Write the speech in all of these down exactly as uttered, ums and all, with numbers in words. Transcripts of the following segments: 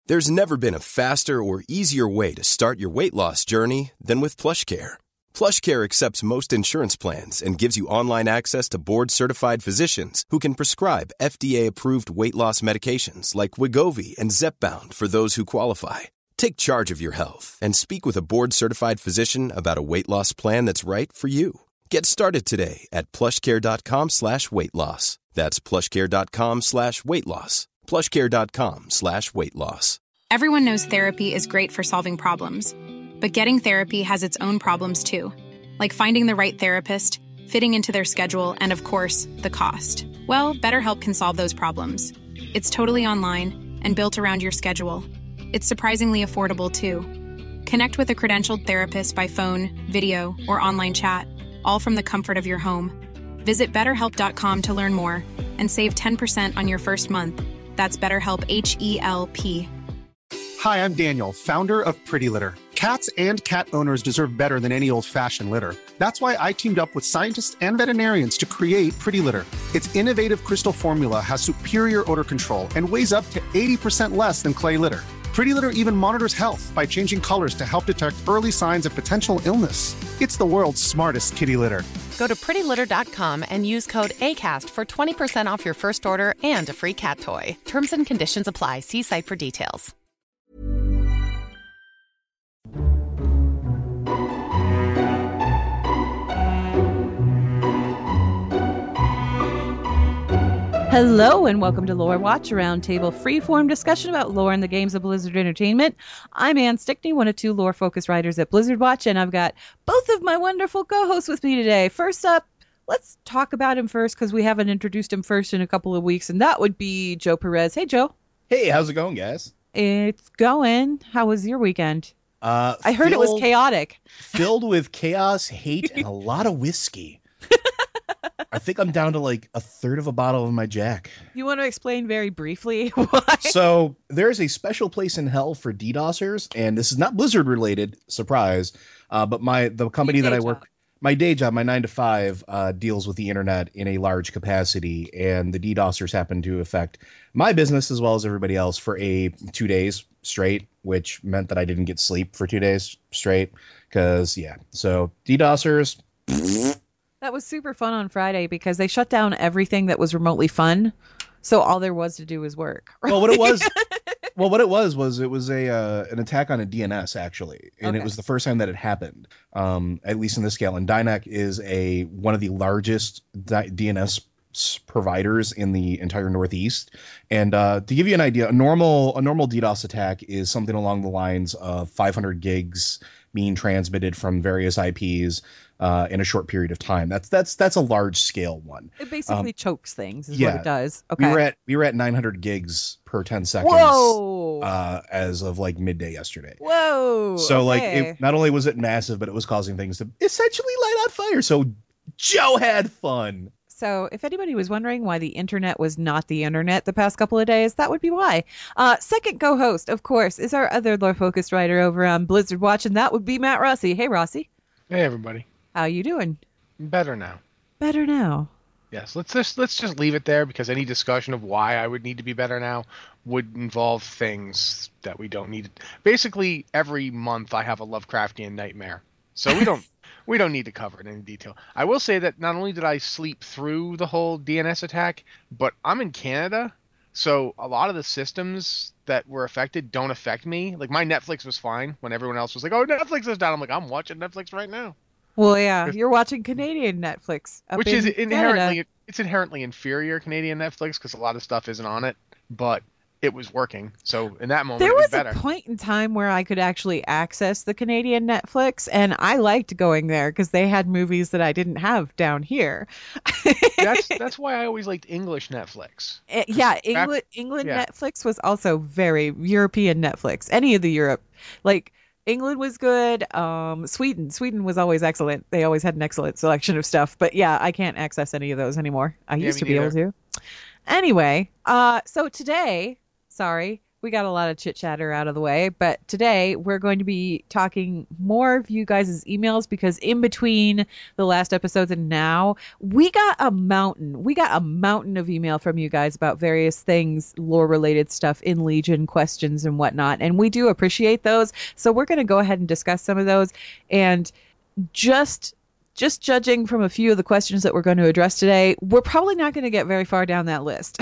There's never been a faster or easier way to start your weight loss journey than with PlushCare. PlushCare accepts most insurance plans and gives you online access to board-certified physicians who can prescribe F D A-approved weight loss medications like Wegovy and Zepbound for those who qualify. Take charge of your health and speak with a board-certified physician about a weight loss plan that's right for you. Get started today at plushcare.com slash weight loss. That's plushcare.com slash weight loss. plushcare.com slash weight loss. Everyone knows therapy is great for solving problems, but getting therapy has its own problems too, like finding the right therapist, fitting into their schedule, and of course, the cost. Well, BetterHelp can solve those problems. It's totally online and built around your schedule. It's surprisingly affordable too. Connect with a credentialed therapist by phone, video, or online chat, all from the comfort of your home. Visit better help dot com to learn more and save ten percent on your first month. That's BetterHelp, H E L P. Hi, I'm Daniel, founder of Pretty Litter. Cats and cat owners deserve better than any old-fashioned litter. That's why I teamed up with scientists and veterinarians to create Pretty Litter. Its innovative crystal formula has superior odor control and weighs up to eighty percent less than clay litter. Pretty Litter even monitors health by changing colors to help detect early signs of potential illness. It's the world's smartest kitty litter. Go to pretty litter dot com and use code ACAST for twenty percent off your first order and a free cat toy. Terms and conditions apply. See site for details. Hello and welcome to Lore Watch, a roundtable freeform discussion about lore and the games of Blizzard Entertainment. I'm Ann Stickney, one of two lore-focused writers at Blizzard Watch, and I've got both of my wonderful co-hosts with me today. First up, let's talk about him first because we haven't introduced him first in a couple of weeks, and that would be Joe Perez. Hey, Joe. Hey, how's it going, guys? It's going. How was your weekend? Uh, I heard filled, it was chaotic. Filled with chaos, hate, and a lot of whiskey. I think I'm down to like a third of a bottle of my Jack. You want to explain very briefly why? So there's a special place in hell for DDoSers, and this is not Blizzard related, surprise. Uh, but my the company that I work, job. my day job, my nine to five, uh, deals with the internet in a large capacity, and the DDoSers happen to affect my business as well as everybody else for a two days straight, which meant that I didn't get sleep for two days straight. Because yeah, so DDoSers. That was super fun on Friday because they shut down everything that was remotely fun. So all there was to do was work. Right? Well, what it was, well, what it was was it was a uh, an attack on a D N S actually, and okay. It was the first time that it happened, um, at least in this scale. And Dynac is a one of the largest D N S providers in the entire Northeast. And uh, to give you an idea, a normal a normal DDoS attack is something along the lines of five hundred gigs being transmitted from various I Ps. Uh, in a short period of time. That's that's that's a large scale one. It basically um, chokes things, is yeah, what it does. Okay. We were at we were at nine hundred gigs per ten seconds. Whoa! Uh, as of like midday yesterday. Whoa! So okay. like, it, not only was it massive, but it was causing things to essentially light on fire. So Joe had fun. So if anybody was wondering why the internet was not the internet the past couple of days, that would be why. Uh, second co-host, of course, is our other lore-focused writer over on Blizzard Watch, and that would be Matt Rossi. Hey, Rossi. Hey, everybody. How you doing? Better now. Better now. Yes, let's just let's just leave it there because any discussion of why I would need to be better now would involve things that we don't need. Basically, every month I have a Lovecraftian nightmare, so we don't we don't need to cover it in detail. I will say that not only did I sleep through the whole D N S attack, but I'm in Canada, so a lot of the systems that were affected don't affect me. Like my Netflix was fine when everyone else was like, "Oh, Netflix is down." I'm like, "I'm watching Netflix right now." Well, yeah, you're watching Canadian Netflix, up which in is inherently Canada. It's inherently inferior Canadian Netflix because a lot of stuff isn't on it, but it was working. So in that moment, there it was, was better. a point in time where I could actually access the Canadian Netflix, and I liked going there because they had movies that I didn't have down here. that's that's why I always liked English Netflix. Uh, yeah, England England yeah. Netflix was also very European Netflix. Any of the Europe, like. England was good. Um, Sweden. Sweden was always excellent. They always had an excellent selection of stuff. But yeah, I can't access any of those anymore. I yeah, used to be neither. able to. Anyway, uh, so today, sorry, we got a lot of chit chatter out of the way, but today we're going to be talking more of you guys' emails because in between the last episodes and now, we got a mountain. We got a mountain of email from you guys about various things, lore-related stuff in Legion, questions and whatnot, and we do appreciate those. So we're going to go ahead and discuss some of those, and just... Just judging from a few of the questions that we're going to address today, we're probably not going to get very far down that list.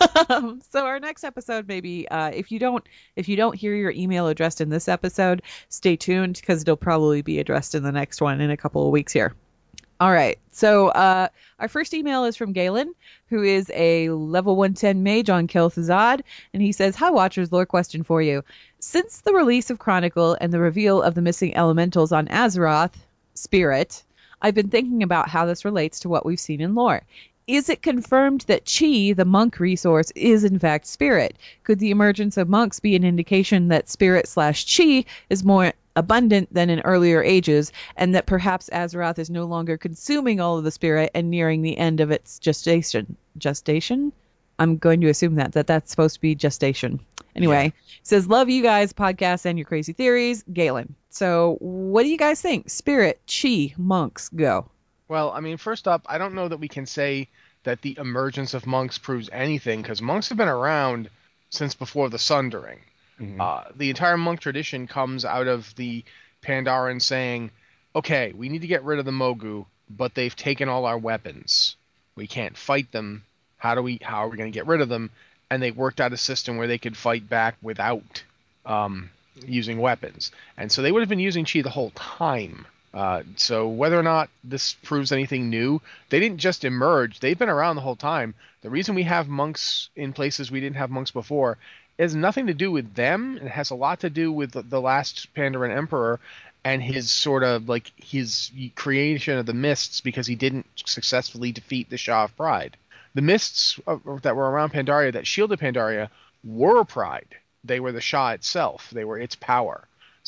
So our next episode, maybe uh, if you don't if you don't hear your email addressed in this episode, stay tuned because it'll probably be addressed in the next one in a couple of weeks here. All right. So uh, our first email is from Galen, who is a level one ten mage on Kel'Thuzad, and he says, "Hi, Watchers, lore question for you. Since the release of Chronicle and the reveal of the missing elementals on Azeroth, Spirit, I've been thinking about how this relates to what we've seen in lore. Is it confirmed that Chi, the monk resource, is in fact spirit? Could the emergence of monks be an indication that spirit slash Chi is more abundant than in earlier ages, and that perhaps Azeroth is no longer consuming all of the spirit and nearing the end of its gestation? Gestation? I'm going to assume that, that that's supposed to be gestation. Anyway, yeah. Says, love you guys, podcasts, and your crazy theories. Galen. So what do you guys think? Spirit, Chi, monks, go. Well, I mean, first up, I don't know that we can say that the emergence of monks proves anything, because monks have been around since before the Sundering. Mm-hmm. Uh, the entire monk tradition comes out of the Pandaren saying, okay, we need to get rid of the Mogu, but they've taken all our weapons. We can't fight them. How do we? How are we going to get rid of them? And they worked out a system where they could fight back without um, using weapons. And so they would have been using Chi the whole time. Uh, so whether or not this proves anything new, they didn't just emerge. They've been around the whole time. The reason we have monks in places we didn't have monks before has nothing to do with them. It has a lot to do with the, the last Pandaren Emperor and his sort of like his creation of the Mists, because he didn't successfully defeat the Shah of Pride. The Mists that were around Pandaria, that shielded Pandaria, were Pride. They were the Shah itself. They were its power.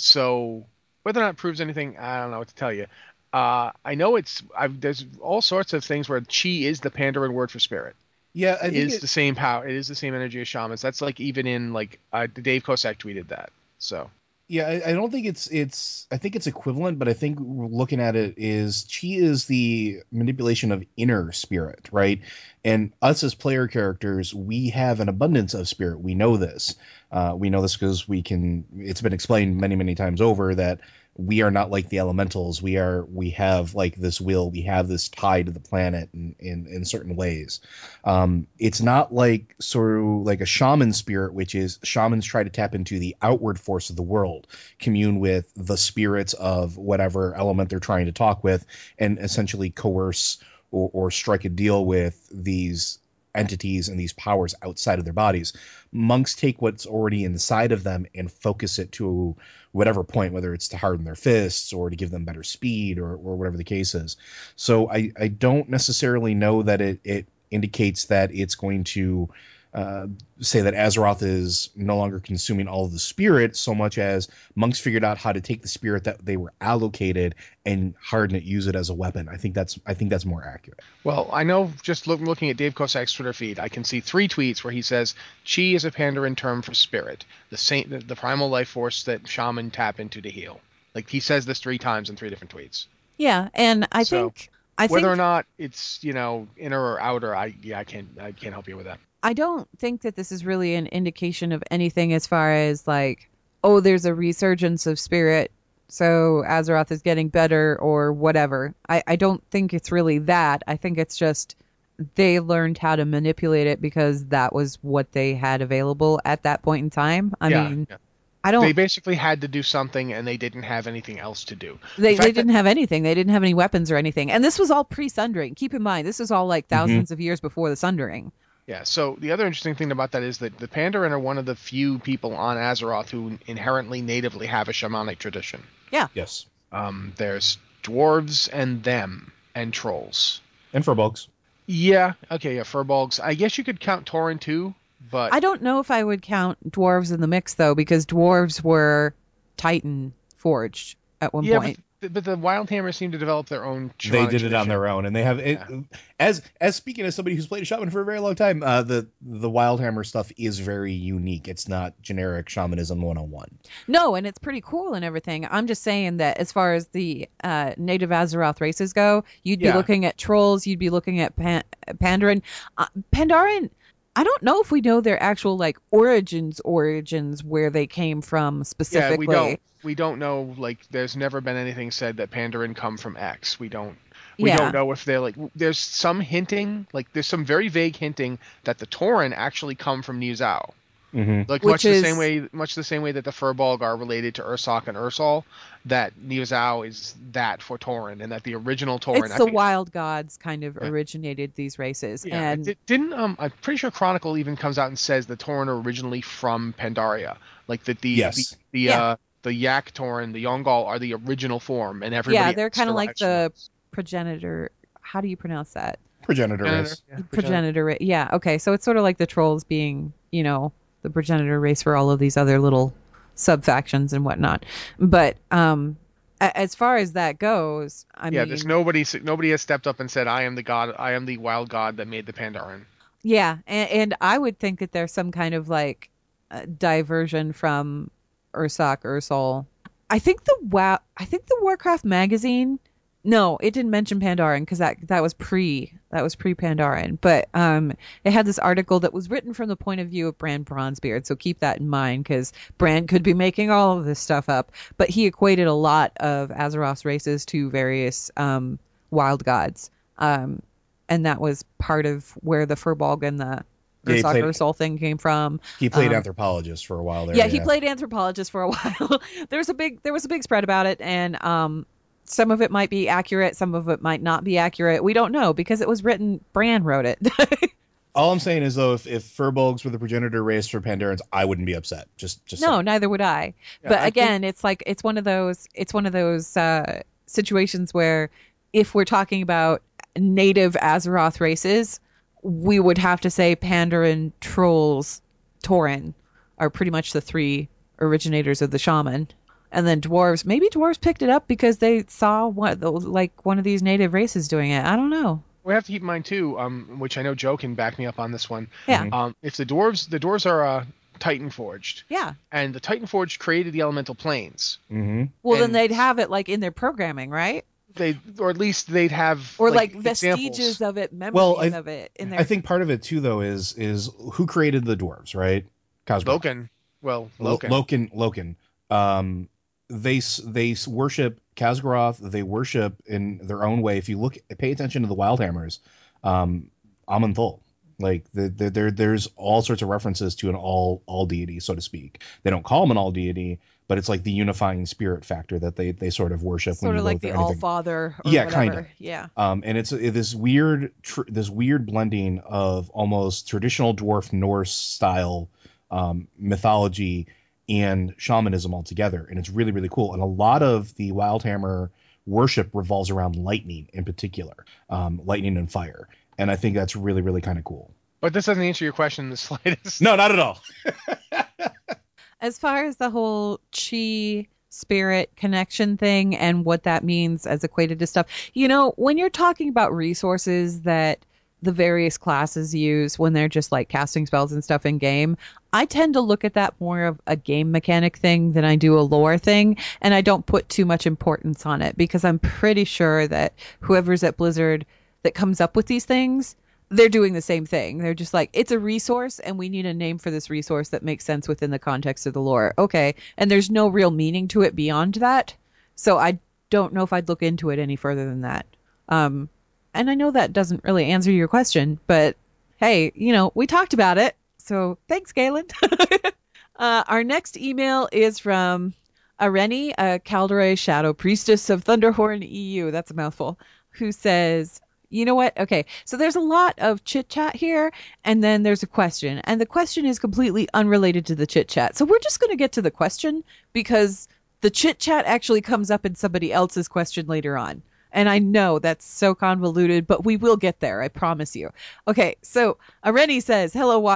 So whether or not it proves anything, I don't know what to tell you. Uh, I know it's I've, there's all sorts of things where Chi is the Pandaren word for spirit. Yeah, I it think is it, the same power. It is the same energy as shamans. That's like even in like uh, Dave Kosak tweeted that. So yeah, I, I don't think it's it's. I think it's equivalent, but I think looking at it is Chi is the manipulation of inner spirit, right? And us as player characters, we have an abundance of spirit. We know this. Uh, we know this because we can. It's been explained many, many times over that we are not like the elementals. We are. We have like this will. We have this tie to the planet in in, in certain ways. Um, it's not like sort of like a shaman spirit, which is shamans try to tap into the outward force of the world, commune with the spirits of whatever element they're trying to talk with, and essentially coerce or, or strike a deal with these entities and these powers outside of their bodies. Monks take what's already inside of them and focus it to whatever point, whether it's to harden their fists or to give them better speed or, or whatever the case is. So I, I don't necessarily know that it, it indicates that it's going to uh, say that Azeroth is no longer consuming all of the spirit, so much as monks figured out how to take the spirit that they were allocated and harden it, use it as a weapon. I think that's I think that's more accurate. Well, I know just look, looking at Dave Kosak's Twitter feed, I can see three tweets where he says Chi is a Pandaren term for spirit, the same the, the primal life force that shaman tap into to heal. Like he says this three times in three different tweets. Yeah, and I so, think I whether think, or not it's you know inner or outer, I yeah I can't I can't help you with that. I don't think that this is really an indication of anything as far as like, oh, there's a resurgence of spirit, so Azeroth is getting better or whatever. I, I don't think it's really that. I think it's just they learned how to manipulate it because that was what they had available at that point in time. I yeah, mean, yeah. I don't. They basically had to do something and they didn't have anything else to do. They the they didn't that, have anything. They didn't have any weapons or anything. And this was all pre-Sundering. Keep in mind, this was all like thousands mm-hmm. of years before the Sundering. Yeah, so the other interesting thing about that is that the Pandaren are one of the few people on Azeroth who inherently natively have a shamanic tradition. Yeah. Yes. Um, there's dwarves and them and trolls. And furbolgs. Yeah, okay, yeah, furbolgs. I guess you could count Tauren too, but... I don't know if I would count dwarves in the mix, though, because dwarves were Titan forged at one yeah, point. But but the Wildhammer seem to develop their own. They did tradition. it on their own, and they have it. Yeah. As as speaking as somebody who's played a shaman for a very long time, uh, the the Wildhammer stuff is very unique. It's not generic shamanism one oh one. No, and it's pretty cool and everything. I'm just saying that as far as the uh, native Azeroth races go, you'd be Yeah. looking at trolls, you'd be looking at Pan- Pandaren. Uh, Pandaren, I don't know if we know their actual like origins, origins where they came from specifically. Yeah, we don't. We don't know. Like, there's never been anything said that Pandaren come from X. We don't. We Yeah. don't know if they're like. There's some hinting, like there's some very vague hinting that the Tauren actually come from Niuzao. Mm-hmm. Like Which much is- the same way, much the same way that the Furbolg are related to Ursoc and Ursol, that Niuzao is that for Tauren, and that the original Tauren. It's I the think- wild gods kind of Yeah. originated these races. Yeah, and it didn't. Um, I'm pretty sure Chronicle even comes out and says the Tauren are originally from Pandaria, like that the Yes. the the, Yeah. uh, the Yak Tauren, the Yongal are the original form, and everybody. yeah, they're kind of like else the derives progenitor. How do you pronounce that? Progenitor from it. race. Yeah, Progenitor ra- yeah, okay, so it's sort of like the trolls being, you know, the progenitor race for all of these other little sub factions and whatnot. But um a- as far as that goes, I yeah, mean, there's nobody. Nobody has stepped up and said, "I am the god. I am the wild god that made the Pandaren." yeah, and, and I would think that there's some kind of like uh, diversion from Ursoc, Ursol. I think the wow, I think the Warcraft magazine. No, it didn't mention Pandaren because that that was pre that was pre Pandaren. But um, it had this article that was written from the point of view of Bran Bronzebeard. So keep that in mind because Bran could be making all of this stuff up. But he equated a lot of Azeroth's races to various um, wild gods, um, and that was part of where the Furbolg and the Yeah, he Ursoc played- Ursol thing came from. He played Um, anthropologist for a while there. Yeah, he played anthropologist for a while. there was a big there was a big spread about it, and um, some of it might be accurate, some of it might not be accurate. We don't know because it was written. Bran wrote it. All I'm saying is though, if, if Furbolgs were the progenitor race for Pandarans, I wouldn't be upset. Just just no, saying. neither would I. Yeah, but I think- again, it's like it's one of those it's one of those uh, situations where if we're talking about native Azeroth races, we would have to say Pandaren, Trolls, Tauren are pretty much the three originators of the shaman. And then dwarves, maybe dwarves picked it up because they saw what like one of these native races doing it. I don't know. We have to keep in mind too, um, which I know Joe can back me up on this one. Yeah. Um, if the dwarves, the dwarves are uh, Titan forged, Yeah. and the Titan forged created the elemental planes. Mm-hmm. Well, then And- they'd have it like in their programming, right? They, or at least they'd have Or like, examples. vestiges of it, memories Well, I- of it in their I think part of it too, though, is is who created the dwarves, right? Khazra. Loken. Well, Lo- Loken. Loken. Loken. Um, they s- they s- worship Khazgroth. They worship in their own way. If you look, pay attention to the Wildhammers, um, Aman'Thul. Like the, the, there, there's all sorts of references to an all all deity, so to speak. They don't call him an all deity, but it's like the unifying spirit factor that they they sort of worship. sort when of you like look the at All anything. Father. Or Yeah, whatever. kinda. Yeah. Um, and it's uh, this weird, tr- this weird blending of almost traditional dwarf Norse style um, mythology and shamanism all together, and it's really, really cool. And a lot of the Wildhammer worship revolves around lightning, in particular, um, lightning and fire, and I think that's really, really kind of cool. But this doesn't answer your question in the slightest. No, not at all. As far as the whole chi spirit connection thing and what that means as equated to stuff, you know, when you're talking about resources that the various classes use when they're just like casting spells and stuff in game, I tend to look at that more of a game mechanic thing than I do a lore thing, and I don't put too much importance on it because I'm pretty sure that whoever's at Blizzard that comes up with these things, they're doing the same thing. They're just like, it's a resource and we need a name for this resource that makes sense within the context of the lore. Okay. And there's no real meaning to it beyond that. So I don't know if I'd look into it any further than that. Um, and I know that doesn't really answer your question, but hey, you know, we talked about it. So thanks, Galen. uh, our next email is from Areni, a Calderay Shadow Priestess of Thunderhorn E U. That's a mouthful. Who says, you know what? Okay, so there's a lot of chit chat here, and then there's a question, and the question is completely unrelated to the chit chat. So we're just going to get to the question because the chit chat actually comes up in somebody else's question later on. And I know that's so convoluted, but we will get there, I promise you. Okay, so Areni says, hello, watchers.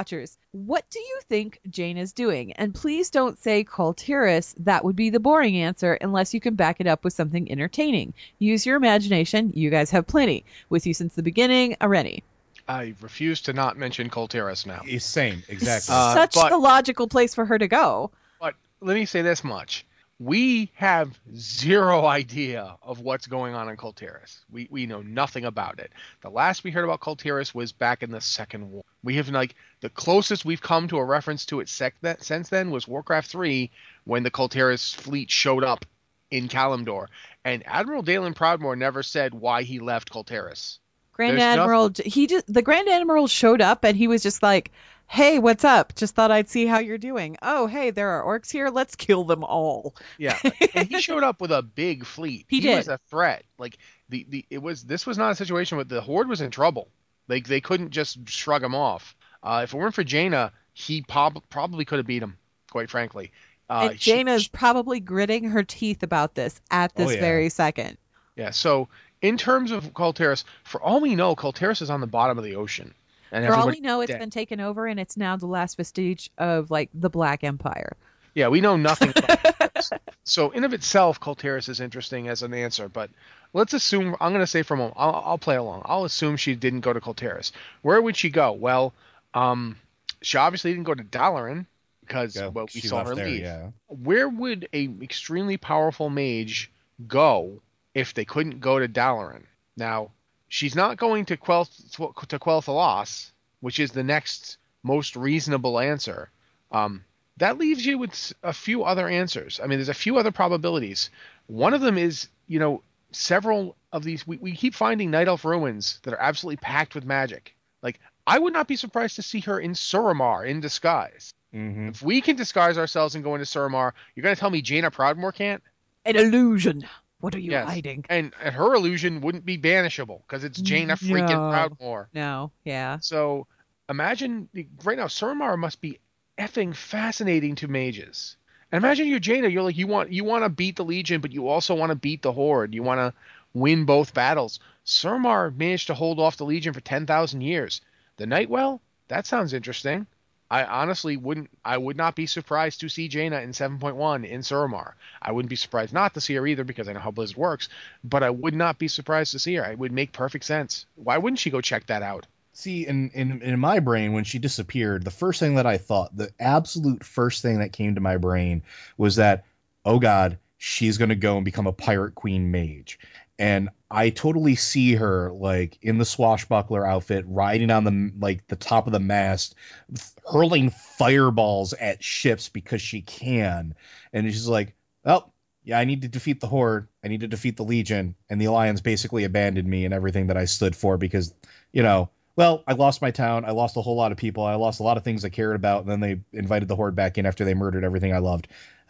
What do you think Jaina's doing? And please don't say Kul Tiras. That would be the boring answer unless you can back it up with something entertaining. Use your imagination. You guys have plenty. With you since the beginning, Areni. I refuse to not mention Kul Tiras now. Same, exactly. Uh, Such but- the logical place for her to go. But let me say this much. We have zero idea of what's going on in Kul Tiras. We we know nothing about it. The last we heard about Kul Tiras was back in the Second War. We have like the closest we've come to a reference to it sec- that, since then was Warcraft three, when the Kul Tiras fleet showed up in Kalimdor, and Admiral Dalen Proudmoore never said why he left Kul Tiras. Grand There's Admiral, he just the Grand Admiral showed up and he was just like, "Hey, what's up? Just thought I'd see how you're doing. Oh, hey, there are orcs here. Let's kill them all." Yeah, and he showed up with a big fleet. He he did. was a threat. Like the, the it was this was not a situation where the Horde was in trouble. Like they couldn't just shrug him off. Uh, if it weren't for Jaina, he prob- probably could have beat him. Quite frankly, uh, And she- Jaina's probably gritting her teeth about this at this Oh, yeah. very second. yeah. So in terms of Kul Tiras, for all we know, Kul Tiras is on the bottom of the ocean. And For all everybody- we know, it's dead. been taken over and it's now the last vestige of like the Black Empire. Yeah, we know nothing about this. So in of itself, Kul Tiras is interesting as an answer, but let's assume, I'm going to say for a moment, I'll, I'll play along. I'll assume she didn't go to Kul Tiras. Where would she go? Well, um, she obviously didn't go to Dalaran because Yeah, well, we she saw left her there, leave. yeah. Where would a extremely powerful mage go if they couldn't go to Dalaran? Now, she's not going to Quell to Quel'Thalas, which is the next most reasonable answer. Um, that leaves you with a few other answers. I mean, there's a few other probabilities. One of them is, you know, several of these. We, we keep finding Night Elf ruins that are absolutely packed with magic. Like, I would not be surprised to see her in Suramar in disguise. Mm-hmm. If we can disguise ourselves and go into Suramar, you're going to tell me Jaina Proudmoore can't? An illusion. What are you Yes. hiding? And, and her illusion wouldn't be banishable because it's Jaina freaking No. Proudmoore. No, yeah. So imagine right now, Suramar must be effing fascinating to mages. And imagine you're Jaina. You're like you want you want to beat the Legion, but you also want to beat the Horde. You want to win both battles. Suramar managed to hold off the Legion for ten thousand years. The Nightwell? That sounds interesting. I honestly wouldn't. I would not be surprised to see Jaina in seven point one in Suramar. I wouldn't be surprised not to see her either because I know how Blizzard works. But I would not be surprised to see her. It would make perfect sense. Why wouldn't she go check that out? See, in, in in my brain, when she disappeared, the first thing that I thought, the absolute first thing that came to my brain was that, oh God, she's going to go and become a Pirate Queen mage. And I totally see her like in the swashbuckler outfit, riding on the like the top of the mast, hurling fireballs at ships because she can. And she's like, oh, yeah, I need to defeat the Horde. I need to defeat the Legion. And the Alliance basically abandoned me and everything that I stood for because, you know, well, I lost my town. I lost a whole lot of people. I lost a lot of things I cared about. And then they invited the Horde back in after they murdered everything I loved.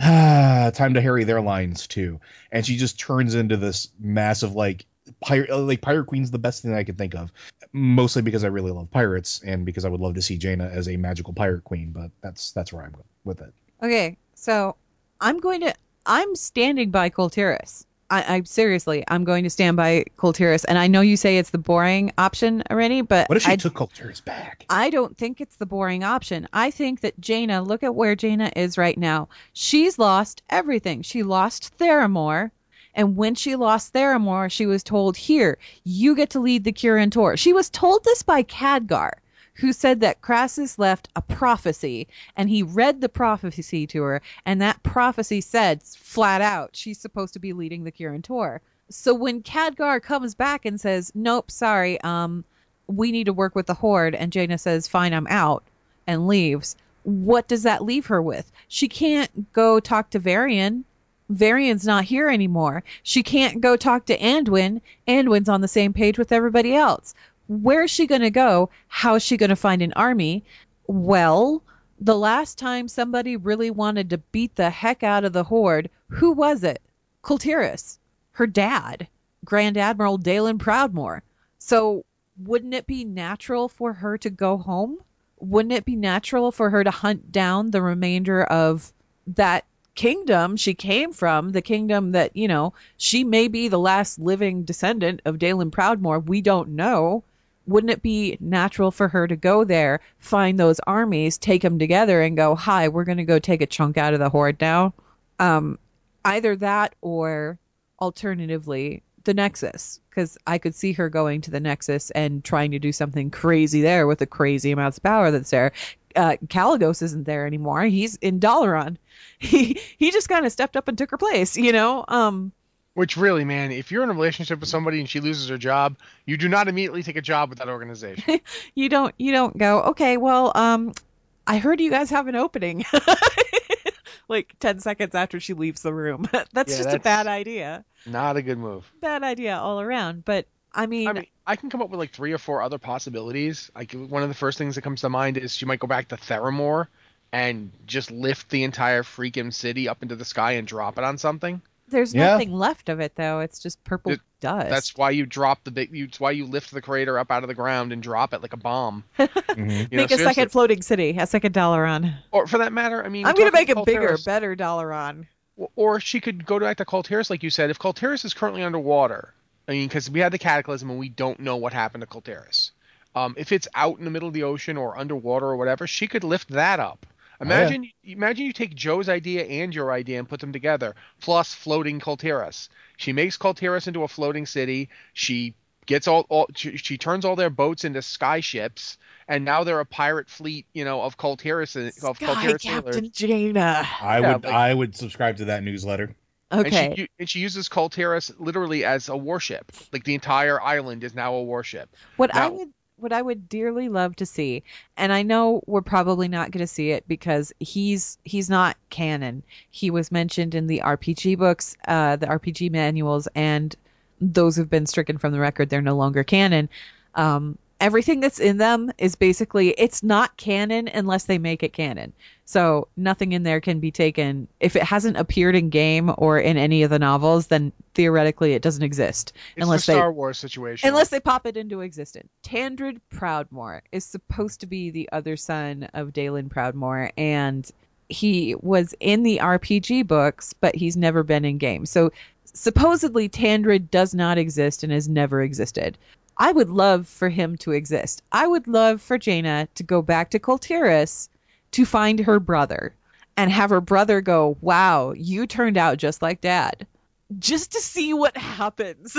Ah, time to harry their lines too. And she just turns into this massive, like, pirate, like Pirate Queen's the best thing I could think of. Mostly because I really love pirates and because I would love to see Jaina as a magical Pirate Queen. But that's that's where I'm with it. Okay, so I'm going to. I'm standing by Kul Tiras. I, I seriously, I'm going to stand by Kul Tiras. And I know you say it's the boring option already, but What if she I, took Kul Tiras back? I don't think it's the boring option. I think that Jaina, look at where Jaina is right now. She's lost everything. She lost Theramore. And when she lost Theramore, she was told, here, you get to lead the Kirin Tor. She was told this by Khadgar, who said that Crassus left a prophecy, and he read the prophecy to her, and that prophecy said flat out she's supposed to be leading the Kirin Tor. So when Khadgar comes back and says, nope, sorry, um, we need to work with the Horde, and Jaina says, fine, I'm out, and leaves, what does that leave her with? She can't go talk to Varian. Varian's not here anymore. She can't go talk to Anduin. Anduin's on the same page with everybody else. Where's she going to go? How is she going to find an army? Well, the last time somebody really wanted to beat the heck out of the Horde, who was it? Kul Tiras, her dad, Grand Admiral Dalen Proudmoore. So wouldn't it be natural for her to go home? Wouldn't it be natural for her to hunt down the remainder of that kingdom she came from, the kingdom that, you know, she may be the last living descendant of Dalen Proudmoore. We don't know. wouldn't it be natural for her to go there, find those armies, take them together, and go, hi, we're going to go take a chunk out of the Horde now? Um, either that or alternatively the Nexus, because I could see her going to the Nexus and trying to do something crazy there with the crazy amounts of power that's there. Uh, Kalecgos isn't there anymore. He's in Dalaran. He he just kind of stepped up and took her place, you know? Um, Which really, man, if you're in a relationship with somebody and she loses her job, you do not immediately take a job with that organization. you don't you don't go, okay, well, um, I heard you guys have an opening. Like ten seconds after she leaves the room. That's Yeah, just that's a bad idea. Not a good move. Bad idea all around. But I mean, I mean, I can come up with like three or four other possibilities. Like one of the first things that comes to mind is she might go back to Theramore and just lift the entire freaking city up into the sky and drop it on something. there's Yeah. nothing left of it though. It's just purple It- dust. That's why you drop the big. It's why you lift the crater up out of the ground and drop it like a bomb. Mhm. You know, Make a seriously. second floating city, a second Dalaran. Or for that matter, I mean, I'm gonna talking make it about bigger, Kultiris- better Dalaran. Or she could go back to Kultiris, like you said. If Kultiris is currently underwater, I mean, because we had the Cataclysm and we don't know what happened to Kultiris. Um, if it's out in the middle of the ocean or underwater or whatever, she could lift that up. Imagine, imagine you take Joe's idea and your idea and put them together, plus floating Kultiris. She makes Kultiris into a floating city. She gets all, all she, she turns all their boats into sky ships, and now they're a pirate fleet, you know, of Kultiris of Sky Kultiris Captain sailors. Jaina. I Yeah, would like- I would subscribe to that newsletter. Okay. And she, and she uses Kultiris literally as a warship. Like the entire island is now a warship. What I Now- would what I would dearly love to see, and I know we're probably not going to see it because he's he's not canon. He was mentioned in the R P G books, uh, the R P G manuals, and those have been stricken from the record. They're no longer canon. Um, everything that's in them is basically, it's not canon unless they make it canon. So nothing in there can be taken. If it hasn't appeared in game or in any of the novels, then theoretically it doesn't exist. It's unless the they Star Wars situation. Unless they pop it into existence. Tandred Proudmoore is supposed to be the other son of Dalen Proudmoore, and he was in the R P G books, but he's never been in game. So supposedly Tandred does not exist and has never existed. I would love for him to exist. I would love for Jaina to go back to Kultiris to find her brother and have her brother go, wow, you turned out just like Dad. Just to see what happens.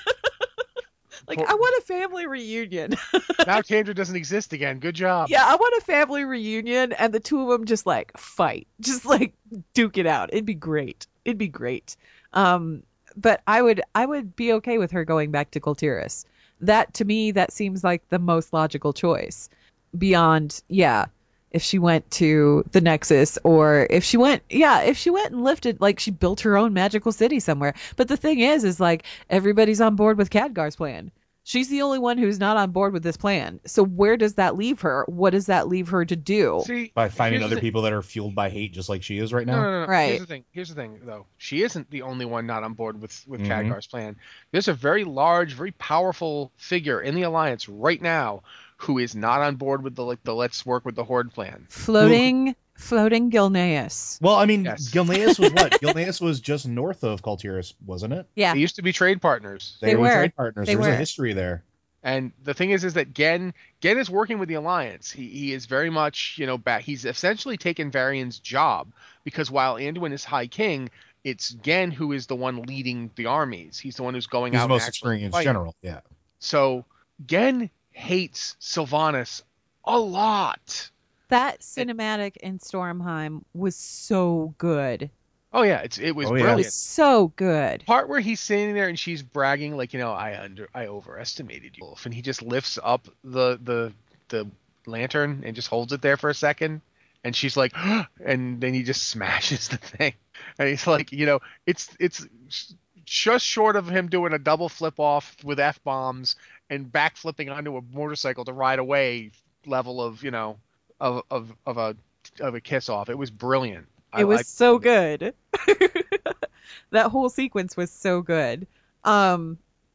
Like, I want a family reunion. Now Tandra doesn't exist again. Good job. Yeah, I want a family reunion and the two of them just like fight. Just like duke it out. It'd be great. It'd be great. Um, but I would I would be okay with her going back to Kultiris. That to me, that seems like the most logical choice. Beyond, yeah, if she went to the Nexus, or if she went, yeah, if she went and lifted, like she built her own magical city somewhere. But the thing is, is like everybody's on board with Khadgar's plan. She's the only one who's not on board with this plan. So where does that leave her? What does that leave her to do? See, By finding here's other the thing- people that are fueled by hate, just like she is right No, now. no, no, no. Right. Here's the thing. Here's the thing, though. She isn't the only one not on board with with Mhm. Khadgar's plan. There's a very large, very powerful figure in the Alliance right now who is not on board with the like the let's work with the Horde plan. Floating, floating Gilneas. Well, I mean, Yes. Gilneas was what? Gilneas was just north of Kultiris, wasn't it? Yeah, They used to be trade partners. They were were. trade partners. They There's were. a history there. And the thing is, is that Gen Gen is working with the Alliance. He he is very much, you know, back. He's essentially taken Varian's job because while Anduin is High King, it's Gen who is the one leading the armies. He's the one who's going He's out the most and actually experienced fighting. general. Yeah. So Gen hates Sylvanas a lot. that cinematic in Stormheim was so good. Oh yeah, it's it was Oh, yeah. It brilliant. was so good. Part where he's standing there and she's bragging like, you know, I under I overestimated you, Wolf, and he just lifts up the the the lantern and just holds it there for a second, and she's like, and then he just smashes the thing, and he's like, you know, it's it's just short of him doing a double flip off with F bombs and back flipping onto a motorcycle to ride away level of you know of of of a of a kiss off. It was brilliant. It was I, so good. That whole sequence was so good. Um,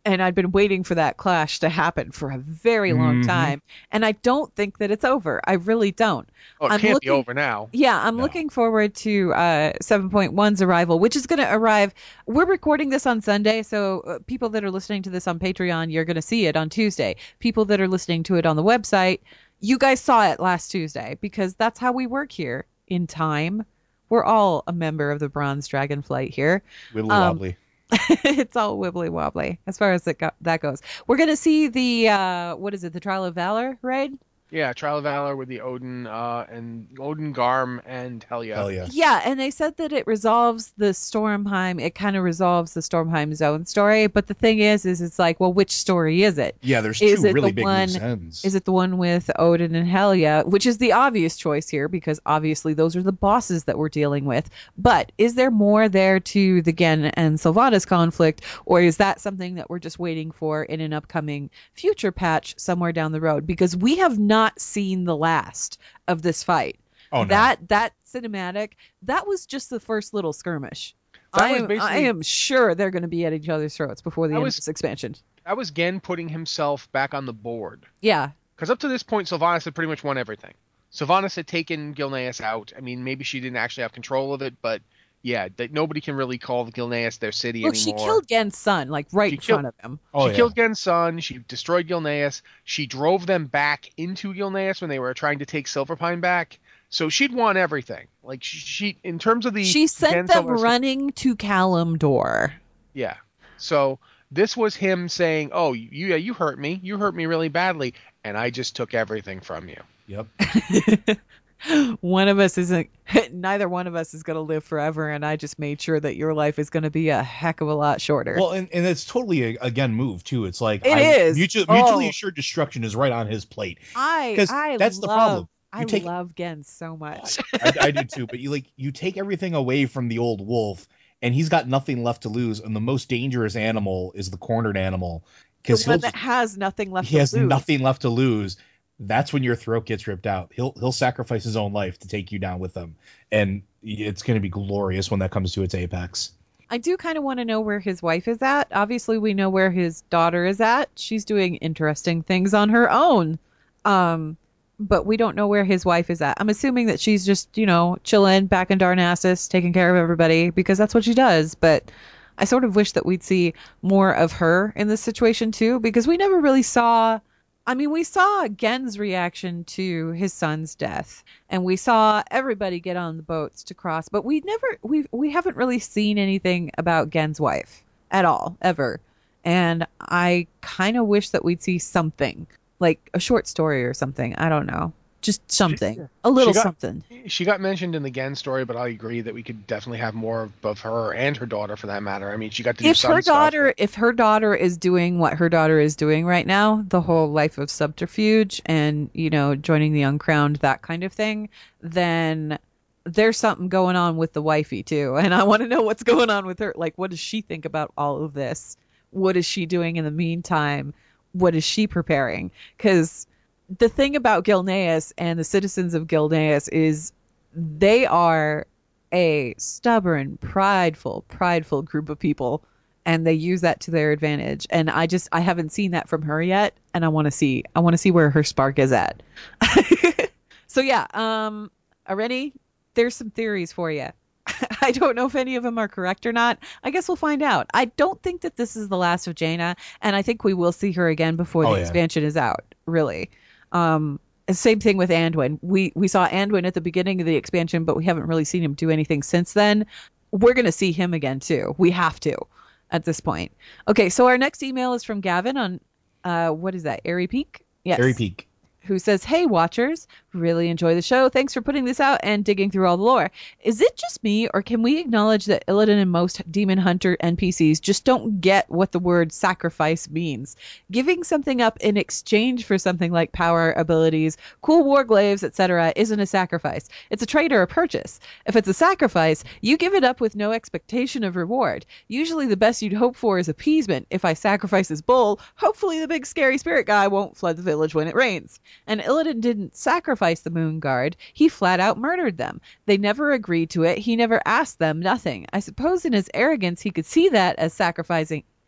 And I'd been waiting for that clash to happen for a very long Mhm. time. And I don't think that it's over. I really don't. Oh, it I'm can't looking- be over now. Yeah, I'm No. looking forward to uh, seven point one's arrival, which is going to arrive. We're recording this on Sunday, so uh, people that are listening to this on Patreon, you're going to see it on Tuesday. People that are listening to it on the website, you guys saw it last Tuesday, because that's how we work here in time. We're all a member of the Bronze Dragon Flight here. Wibbly Um, wobbly. It's all wibbly wobbly as far as it go- that goes. We're going to see the, uh, what is it, the Trial of Valor raid? Yeah, Trial of Valor with the Odin uh, and Odin, Garm, and Helya. Hell yeah. Yeah, and they said that it resolves the Stormheim. It kind of resolves the Stormheim Zone story. But the thing is, is it's like, well, which story is it? Yeah, there's Is two it really the big one- loose ends. Is it the one with Odin and Helya, which is the obvious choice here, because obviously those are the bosses that we're dealing with. But is there more there to the Gen and Sylvanas conflict, or is that something that we're just waiting for in an upcoming future patch somewhere down the road? Because we have not seen the last of this fight. Oh, no. That that cinematic, that was just the first little skirmish. That I was am, basically- I am sure they're going to be at each other's throats before the That end was- of this expansion. That was Gen putting himself back on the board. Yeah. Because up to this point, Sylvanas had pretty much won everything. Sylvanas had taken Gilneas out. I mean, maybe she didn't actually have control of it, but yeah, that nobody can really call Gilneas their city Look, she anymore. killed Gen's son, like right She in killed- front of him. Oh, she yeah. killed Gen's son. She destroyed Gilneas. She drove them back into Gilneas when they were trying to take Silverpine back. So she'd won everything. Like she, she in terms of the She sent Gen them Sylvanas- running to Kalimdor. Yeah. So this was him saying, "Oh, you yeah, you hurt me. You hurt me really badly, and I just took everything from you." Yep. One of us isn't, neither one of us is going to live forever, and I just made sure that your life is going to be a heck of a lot shorter. Well, and, and it's totally a, again move too. It's like It I, is. mutual, Oh. mutually assured destruction is right on his plate. I, 'cause I that's the love, problem. You I take- love Gen so much. I, I do too. But you like you take everything away from the old wolf, and he's got nothing left to lose. And the most dangerous animal is the cornered animal, The because one that has nothing left he to has lose. nothing left to lose. That's when your throat gets ripped out. He'll he'll sacrifice his own life to take you down with him, and it's going to be glorious when that comes to its apex. I do kind of want to know where his wife is at. Obviously, we know where his daughter is at. She's doing interesting things on her own. Um, but we don't know where his wife is at. I'm assuming that she's just, you know, chilling back in Darnassus, taking care of everybody, because that's what she does. But I sort of wish that we'd see more of her in this situation too, because we never really saw. I mean, we saw Gen's reaction to his son's death, and we saw everybody get on the boats to cross, but we never, we we haven't really seen anything about Gen's wife at all, ever. And I kind of wish that we'd see something, like a short story or something. I don't know. Just something. A little got- something. She got mentioned in the Gen story, but I agree that we could definitely have more of- of her and her daughter, for that matter. I mean, she got to do If some her stuff. daughter, if her daughter is doing what her daughter is doing right now, the whole life of subterfuge and, you know, joining the uncrowned, that kind of thing, then there's something going on with the wifey too. And I want to know what's going on with her. Like, what does she think about all of this? What is she doing in the meantime? What is she preparing? Because the thing about Gilneas and the citizens of Gilneas is they are a stubborn, prideful, prideful group of people, and they use that to their advantage. And I just I haven't seen that from her yet, and I want to see I want to see where her spark is at. So yeah, um, Areni, there's some theories for you. I don't know if any of them are correct or not. I guess we'll find out. I don't think that this is the last of Jaina, and I think we will see her again before the Oh, yeah. expansion is out, really. Um, same thing with Anduin. We we saw Anduin at the beginning of the expansion, but we haven't really seen him do anything since then. We're going to see him again, too. We have to at this point. Okay, so our next email is from Gavin on, uh, what is that, Airy Peak? Yes. Airy Peak. Who says, "Hey, Watchers, really enjoy the show. Thanks for putting this out and digging through all the lore. Is it just me, or can we acknowledge that Illidan and most Demon Hunter N P Cs just don't get what the word sacrifice means? Giving something up in exchange for something like power, abilities, cool warglaives, et cetera isn't a sacrifice. It's a trade or a purchase. If it's a sacrifice, you give it up with no expectation of reward. Usually the best you'd hope for is appeasement. If I sacrifice this bull, hopefully the big scary spirit guy won't flood the village when it rains. And Illidan didn't sacrifice the Moon Guard. He flat out murdered them. They never agreed to it. He never asked them, nothing. I suppose in his arrogance he could see that as sacrificing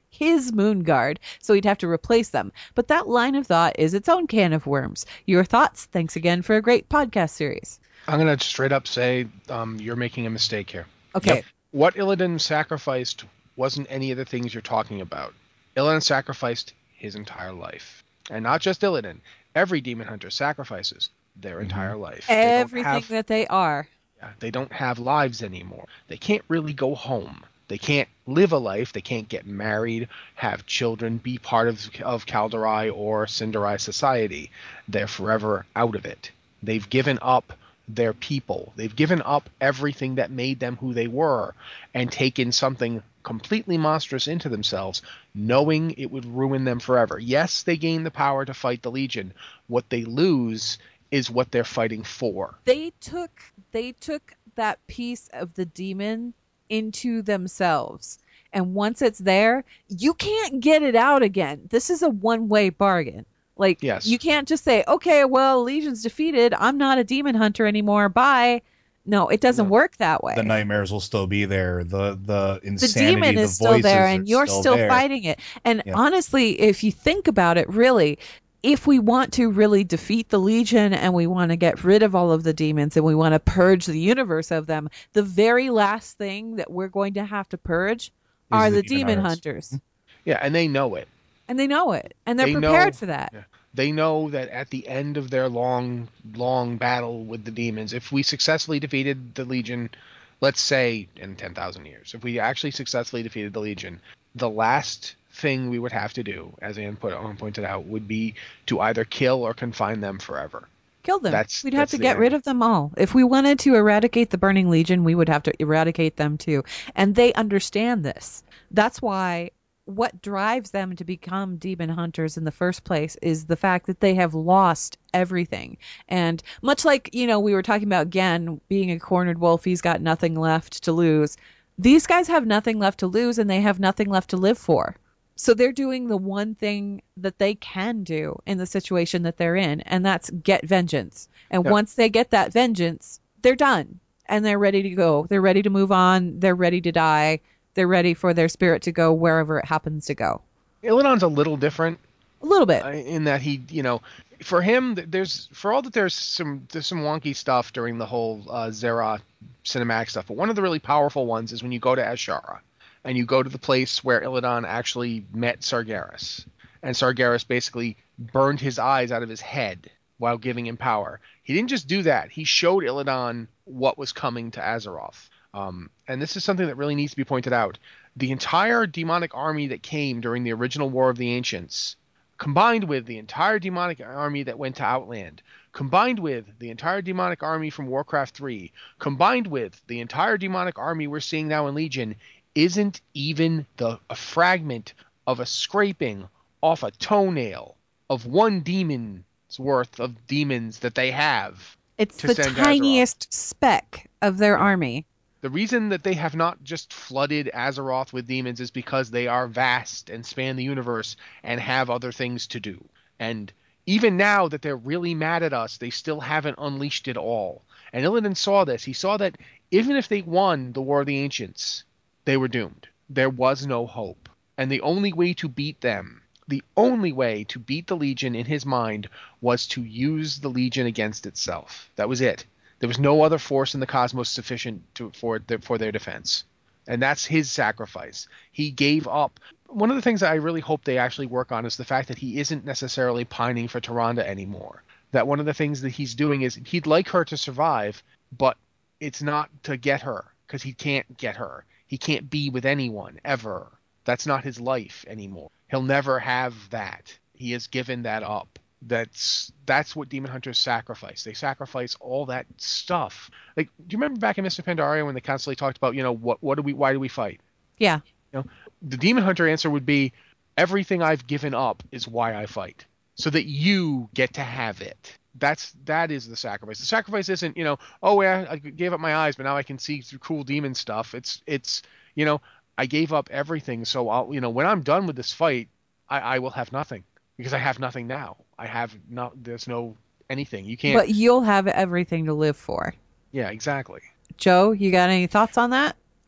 his moon guard, so he'd have to replace them. But that line of thought is its own can of worms. Your thoughts? Thanks again for a great podcast series. I'm going to straight up say um, you're making a mistake here. Okay. Yep. What Illidan sacrificed wasn't any of the things you're talking about. Illidan sacrificed his entire life. And not just Illidan. Every demon hunter sacrifices their mm-hmm. entire life. Everything have, that they are. Yeah, they don't have lives anymore. They can't really go home. They can't live a life. They can't get married, have children, be part of, of Kaldorei or Cinderai society. They're forever out of it. They've given up their people. They've given up everything that made them who they were and taken something completely monstrous into themselves, knowing it would ruin them forever. Yes, they gain the power to fight the Legion. What they lose is what they're fighting for. They took they took that piece of the demon into themselves. And once it's there, you can't get it out again. This is a one-way bargain. Like, yes. You can't just say, okay, well, Legion's defeated. I'm not a demon hunter anymore. Bye. No, it doesn't no. work that way. The nightmares will still be there. The the insanity, the demon is the still there, and you're still, still there. fighting it. And yeah. honestly, if you think about it, really, if we want to really defeat the Legion and we want to get rid of all of the demons and we want to purge the universe of them, the very last thing that we're going to have to purge is are the, the demon, demon hunters. Yeah, and they know it. And they know it. And they're they prepared know, for that. Yeah. They know that at the end of their long, long battle with the demons, if we successfully defeated the Legion, let's say in ten thousand years, if we actually successfully defeated the Legion, the last thing we would have to do, as Anne put, Anne pointed out, would be to either kill or confine them forever. Kill them. That's, We'd that's have to get end. rid of them all. If we wanted to eradicate the Burning Legion, we would have to eradicate them too. And they understand this. That's why what drives them to become demon hunters in the first place is the fact that they have lost everything. And much like, you know, we were talking about Gen being a cornered wolf, he's got nothing left to lose. These guys have nothing left to lose, and they have nothing left to live for. So they're doing the one thing that they can do in the situation that they're in, and that's get vengeance. And yeah. once they get that vengeance, they're done, and they're ready to go. They're ready to move on. They're ready to die. They're ready for their spirit to go wherever it happens to go. Illidan's a little different. A little bit. In that he, you know, for him, there's, for all that there's some there's some wonky stuff during the whole uh, Xerath cinematic stuff, but one of the really powerful ones is when you go to Azshara, and you go to the place where Illidan actually met Sargeras. And Sargeras basically burned his eyes out of his head while giving him power. He didn't just do that. He showed Illidan what was coming to Azeroth. Um, and this is something that really needs to be pointed out. The entire demonic army that came during the original War of the Ancients, combined with the entire demonic army that went to Outland, combined with the entire demonic army from Warcraft three, combined with the entire demonic army we're seeing now in Legion, isn't even the a fragment of a scraping off a toenail of one demon's worth of demons that they have. It's the tiniest Azeroth. speck of their army. The reason that they have not just flooded Azeroth with demons is because they are vast and span the universe and have other things to do. And even now that they're really mad at us, they still haven't unleashed it all. And Illidan saw this. He saw that even if they won the War of the Ancients, they were doomed. There was no hope. And the only way to beat them, the only way to beat the Legion in his mind was to use the Legion against itself. That was it. There was no other force in the cosmos sufficient to, for, their, for their defense. And that's his sacrifice. He gave up. One of the things that I really hope they actually work on is the fact that he isn't necessarily pining for Tyrande anymore. That one of the things that he's doing is he'd like her to survive, but it's not to get her, because he can't get her. He can't be with anyone, ever. That's not his life anymore. He'll never have that. He has given that up. That's that's what demon hunters sacrifice. They sacrifice all that stuff. Like, do you remember back in Mister Pandaria when they constantly talked about, you know, what what do we why do we fight? Yeah. You know, the demon hunter answer would be, everything I've given up is why I fight, so that you get to have it. That's that is the sacrifice. The sacrifice isn't, you know, oh yeah, I gave up my eyes, but now I can see through cool demon stuff. It's it's you know, I gave up everything, so I'll, you know, when I'm done with this fight, I, I will have nothing, because I have nothing now. I have not. There's no anything. You can't. But you'll have everything to live for. Yeah, exactly. Joe, you got any thoughts on that?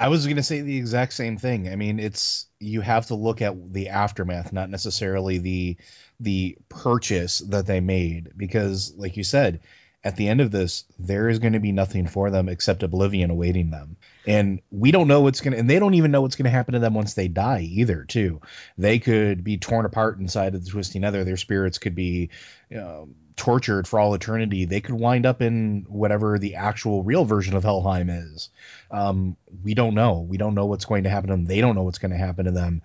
I was going to say the exact same thing. I mean, it's you have to look at the aftermath, not necessarily the the purchase that they made, because, like you said, at the end of this, there is going to be nothing for them except oblivion awaiting them, and we don't know what's going to, and they don't even know what's going to happen to them once they die either. Too, they could be torn apart inside of the twisting nether. Their spirits could be you know, tortured for all eternity. They could wind up in whatever the actual real version of Helheim is. Um, we don't know. We don't know what's going to happen to them. They don't know what's going to happen to them.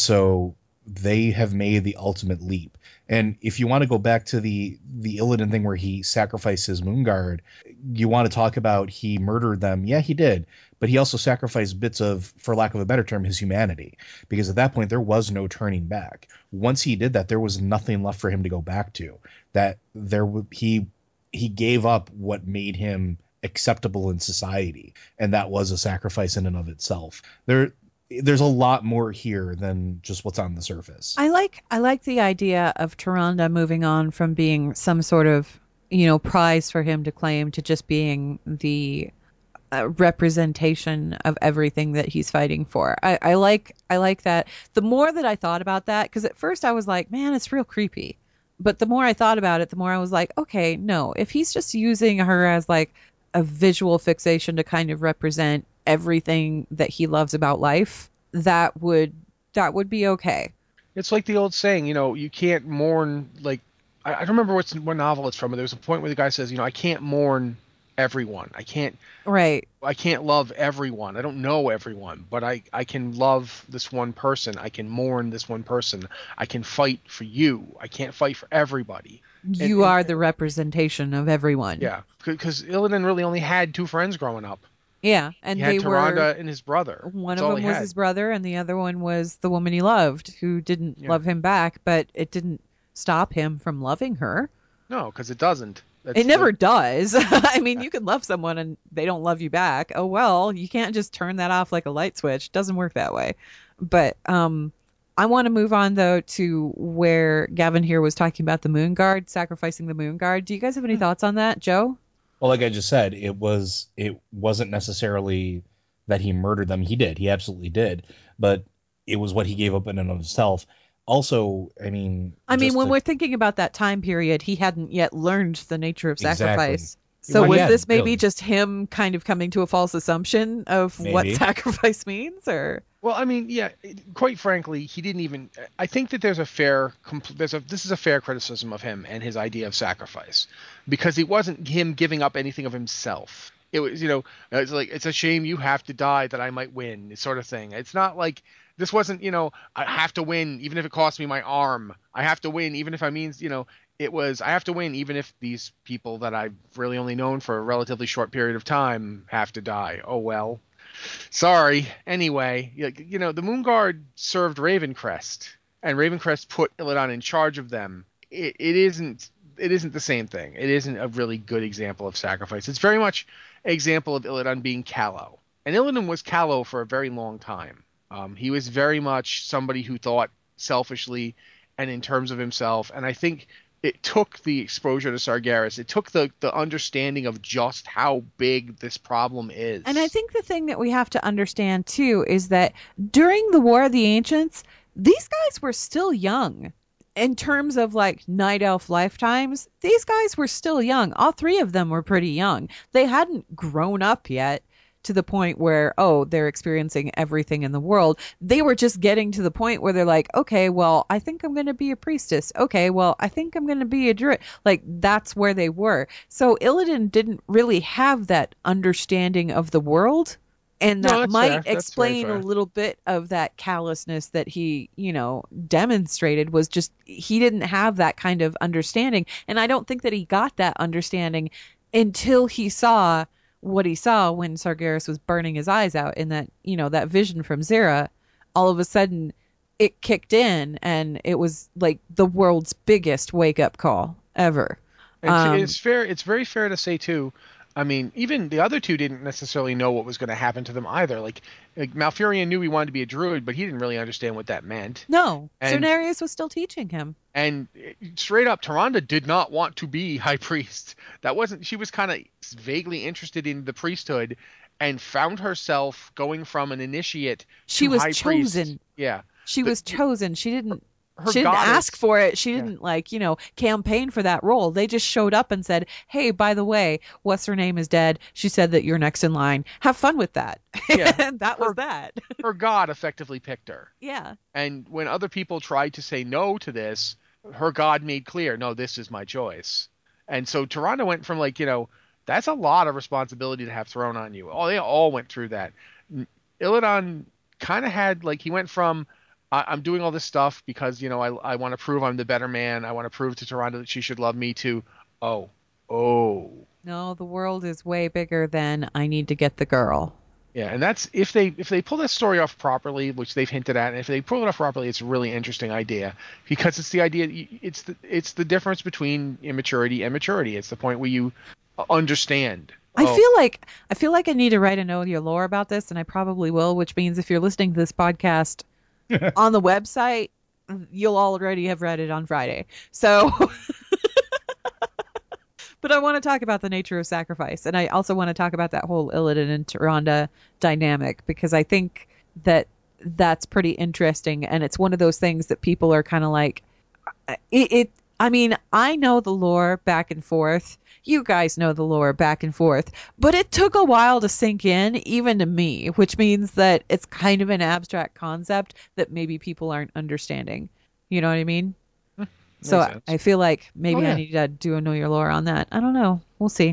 So they have made the ultimate leap. And if you want to go back to the the Illidan thing where he sacrificed his Moonguard, you want to talk about he murdered them. Yeah, he did. But he also sacrificed bits of, for lack of a better term, his humanity. Because at that point, there was no turning back. Once he did that, there was nothing left for him to go back to. That there he he gave up what made him acceptable in society. And that was a sacrifice in and of itself. There There's a lot more here than just what's on the surface. I like I like the idea of Tyrande moving on from being some sort of, you know, prize for him to claim to just being the uh, representation of everything that he's fighting for. I, I like I like that. The more that I thought about that, because at first I was like, man, it's real creepy. But the more I thought about it, the more I was like, okay, no, if he's just using her as like a visual fixation to kind of represent everything that he loves about life, that would that would be okay. It's like the old saying, you know, you can't mourn, like, I, I don't remember what's, what novel it's from, but there's a point where the guy says, you know, I can't mourn everyone. I can't, right. I can't love everyone. I don't know everyone, but I, I can love this one person. I can mourn this one person. I can fight for you. I can't fight for everybody. You and, are and, the representation of everyone. Yeah, because Illidan really only had two friends growing up. Yeah, and he they had were Tyrande and his brother. One That's of all them he was had. his brother, and the other one was the woman he loved, who didn't Yeah. love him back, but it didn't stop him from loving her. No, because it doesn't. That's It never the- does. I mean, you can love someone and they don't love you back. Oh well, you can't just turn that off like a light switch. It doesn't work that way. But um, I want to move on though to where Gavin here was talking about the Moonguard, sacrificing the Moonguard. Do you guys have any thoughts on that, Joe? Well, like I just said, it was it wasn't necessarily that he murdered them. He did. He absolutely did. But it was what he gave up in and of himself. Also, I mean... I mean, just when to- we're thinking about that time period, he hadn't yet learned the nature of Exactly. sacrifice. So Well, was yeah, this maybe really. just him kind of coming to a false assumption of what Maybe. sacrifice means? Or Well, I mean, yeah. it- Quite frankly, he didn't even. I think that there's a fair. compl- There's a. This is a fair criticism of him and his idea of sacrifice, because it wasn't him giving up anything of himself. It was, you know, it's like it's a shame you have to die that I might win, sort of thing. It's not like this wasn't, you know, I have to win even if it costs me my arm. I have to win even if I means, you know, it was I have to win even if these people that I've really only known for a relatively short period of time have to die. Oh well. Sorry. Anyway, you you know, the Moonguard served Ravencrest, and Ravencrest put Illidan in charge of them. It, it isn't it isn't the same thing. It isn't a really good example of sacrifice. It's very much an example of Illidan being callow. And Illidan was callow for a very long time. Um, he was very much somebody who thought selfishly and in terms of himself. And I think it took the exposure to Sargeras. It took the, the understanding of just how big this problem is. And I think the thing that we have to understand too is that during the War of the Ancients, these guys were still young. In terms of like night elf lifetimes, these guys were still young. All three of them were pretty young. They hadn't grown up yet to the point where, oh, they're experiencing everything in the world. They were just getting to the point where they're like, okay, well, I think I'm going to be a priestess. Okay, well, I think I'm going to be a druid. Like, that's where they were. So Illidan didn't really have that understanding of the world. And No, that that's might fair. That's very explain fair. a little bit of that callousness that he, you know, demonstrated, was just he didn't have that kind of understanding. And I don't think that he got that understanding until he saw what he saw when Sargeras was burning his eyes out in that, you know, that vision from Zira. All of a sudden it kicked in, and it was like the world's biggest wake up call ever. And Um, it's fair. It's very fair to say too. I mean, even the other two didn't necessarily know what was going to happen to them either. Like, like Malfurion knew he wanted to be a druid, but he didn't really understand what that meant. No, And- Cenarius was still teaching him. And straight up, Tyrande did not want to be high priest. That wasn't. She was kind of vaguely interested in the priesthood, and found herself going from an initiate She to was high chosen. priest. Yeah. She The- was chosen. She didn't Her she didn't goddess- ask for it. She Yeah. didn't like, you know, campaign for that role. They just showed up and said, "Hey, by the way, what's her name is dead. She said that you're next in line. Have fun with that." Yeah. And that was Her- that. Her god effectively picked her. Yeah. And when other people tried to say no to this, her god made clear, no, this is my choice. And so Tyrande went from like, you know, that's a lot of responsibility to have thrown on you. Oh, they all went through that. Illidan kind of had like, he went from, I- I'm doing all this stuff because, you know, I, I want to prove I'm the better man. I want to prove to Tyrande that she should love me too. Oh, oh. No, the world is way bigger than I need to get the girl. Yeah, and that's if they if they pull that story off properly, which they've hinted at, and if they pull it off properly, it's a really interesting idea because it's the idea it's the it's the difference between immaturity and maturity. It's the point where you understand. I Oh, feel like I feel like I need to write a know your lore about this, and I probably will, which means if you're listening to this podcast on the website, you'll already have read it on Friday. So but I want to talk about the nature of sacrifice, and I also want to talk about that whole Illidan and Tyrande dynamic because I think that that's pretty interesting, and it's one of those things that people are kind of like it, it I mean, I know the lore back and forth. You guys know the lore back and forth, but it took a while to sink in, even to me, which means that it's kind of an abstract concept that maybe people aren't understanding. You know what I mean? So makes sense. I feel like maybe Oh, yeah. I need to do a know your lore on that. I don't know. We'll see.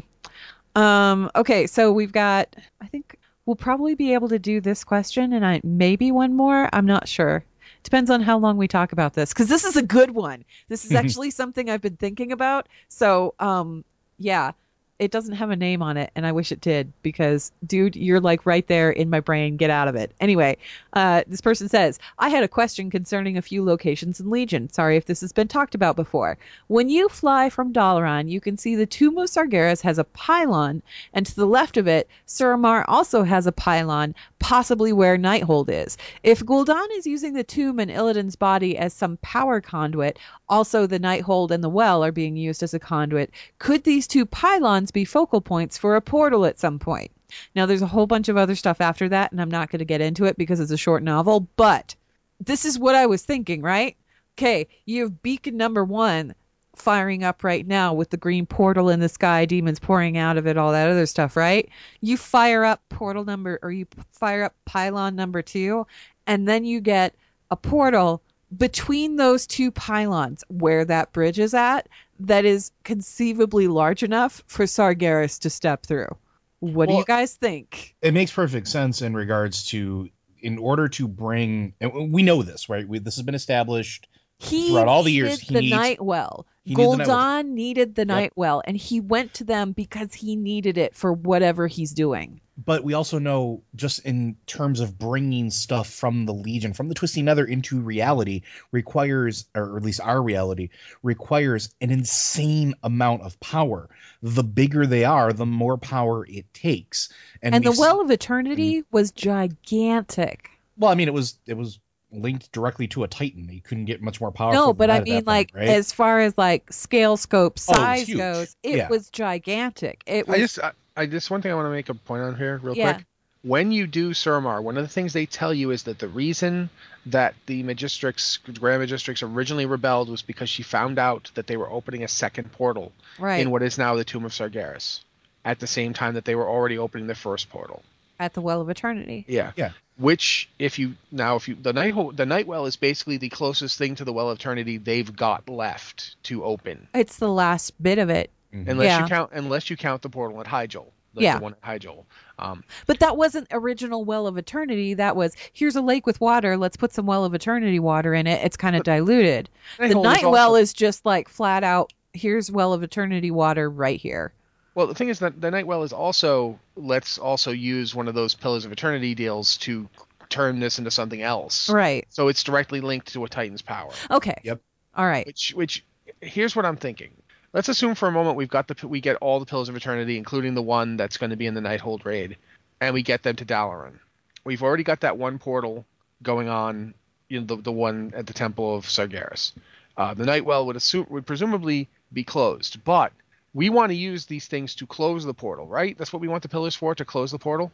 Um, okay, so we've got, I think we'll probably be able to do this question and I maybe one more. I'm not sure. Depends on how long we talk about this, because this is a good one. This is actually something I've been thinking about. So, um, yeah, it doesn't have a name on it, and I wish it did, because, dude, you're like right there in my brain. Get out of it. Anyway, uh, this person says, I had a question concerning a few locations in Legion. Sorry if this has been talked about before. When you fly from Dalaran, you can see the Tomb of Sargeras has a pylon, and to the left of it, Suramar also has a pylon, possibly where Nighthold is. If Gul'dan is using the tomb and Illidan's body as some power conduit, also the Nighthold and the well are being used as a conduit, could these two pylons be focal points for a portal at some point? Now, there's a whole bunch of other stuff after that, and I'm not going to get into it because it's a short novel, but this is what I was thinking, right? Okay, you have beacon number one firing up right now with the green portal in the sky, demons pouring out of it, all that other stuff, right? You fire up portal number, or you fire up pylon number two, and then you get a portal between those two pylons where that bridge is at that is conceivably large enough for Sargeras to step through. What do Well, you guys think? It makes perfect sense in regards to, in order to bring, and we know this, right? We, this has been established He throughout all the years. needed He the needs, Nightwell. he needs the Gul'dan Nightwell. needed the Yep. Nightwell, and he went to them because he needed it for whatever he's doing. But we also know, just in terms of bringing stuff from the Legion, from the Twisting Nether into reality, requires, or at least our reality, requires an insane amount of power. The bigger they are, the more power it takes. And, And, the we've Well se- of Eternity was gigantic. well, I mean, it was it was linked directly to a Titan. You couldn't get much more powerful. No, than but that I at that mean, point, like, right? as far as like scale, scope, Oh, it was size huge. goes, it Yeah. was gigantic. It was I just, I, I just one thing I want to make a point on here, real Yeah. quick. When you do Suramar, one of the things they tell you is that the reason that the Magistrix, Grand Magistrix, originally rebelled was because she found out that they were opening a second portal right in what is now the Tomb of Sargeras, at the same time that they were already opening the first portal. at the Well of Eternity. Yeah. Yeah. Which, if you now, if you the night the Nightwell is basically the closest thing to the Well of Eternity they've got left to open, It's the last bit of it. unless Yeah. you count unless you count the portal at Hyjal. The, Yeah. the one at Hyjal. Um, But that wasn't original Well of Eternity. That was, here's a lake with water. Let's put some Well of Eternity water in it. It's kind of diluted. The Nighthold is Night Well also- is just like flat out, here's Well of Eternity water right here. Well, the thing is that the Nightwell is also, let's also use one of those Pillars of Eternity deals to turn this into something else. Right. So it's directly linked to a Titan's power. Okay. Yep. All right. Which, which, here's what I'm thinking. Let's assume for a moment we've got the we get all the Pillars of Eternity, including the one that's going to be in the Nighthold raid, and we get them to Dalaran. We've already got that one portal going on, you know, the the one at the Temple of Sargeras. Uh, the Nightwell would assume would presumably be closed, but we want to use these things to close the portal, right? That's what we want the pillars for, to close the portal.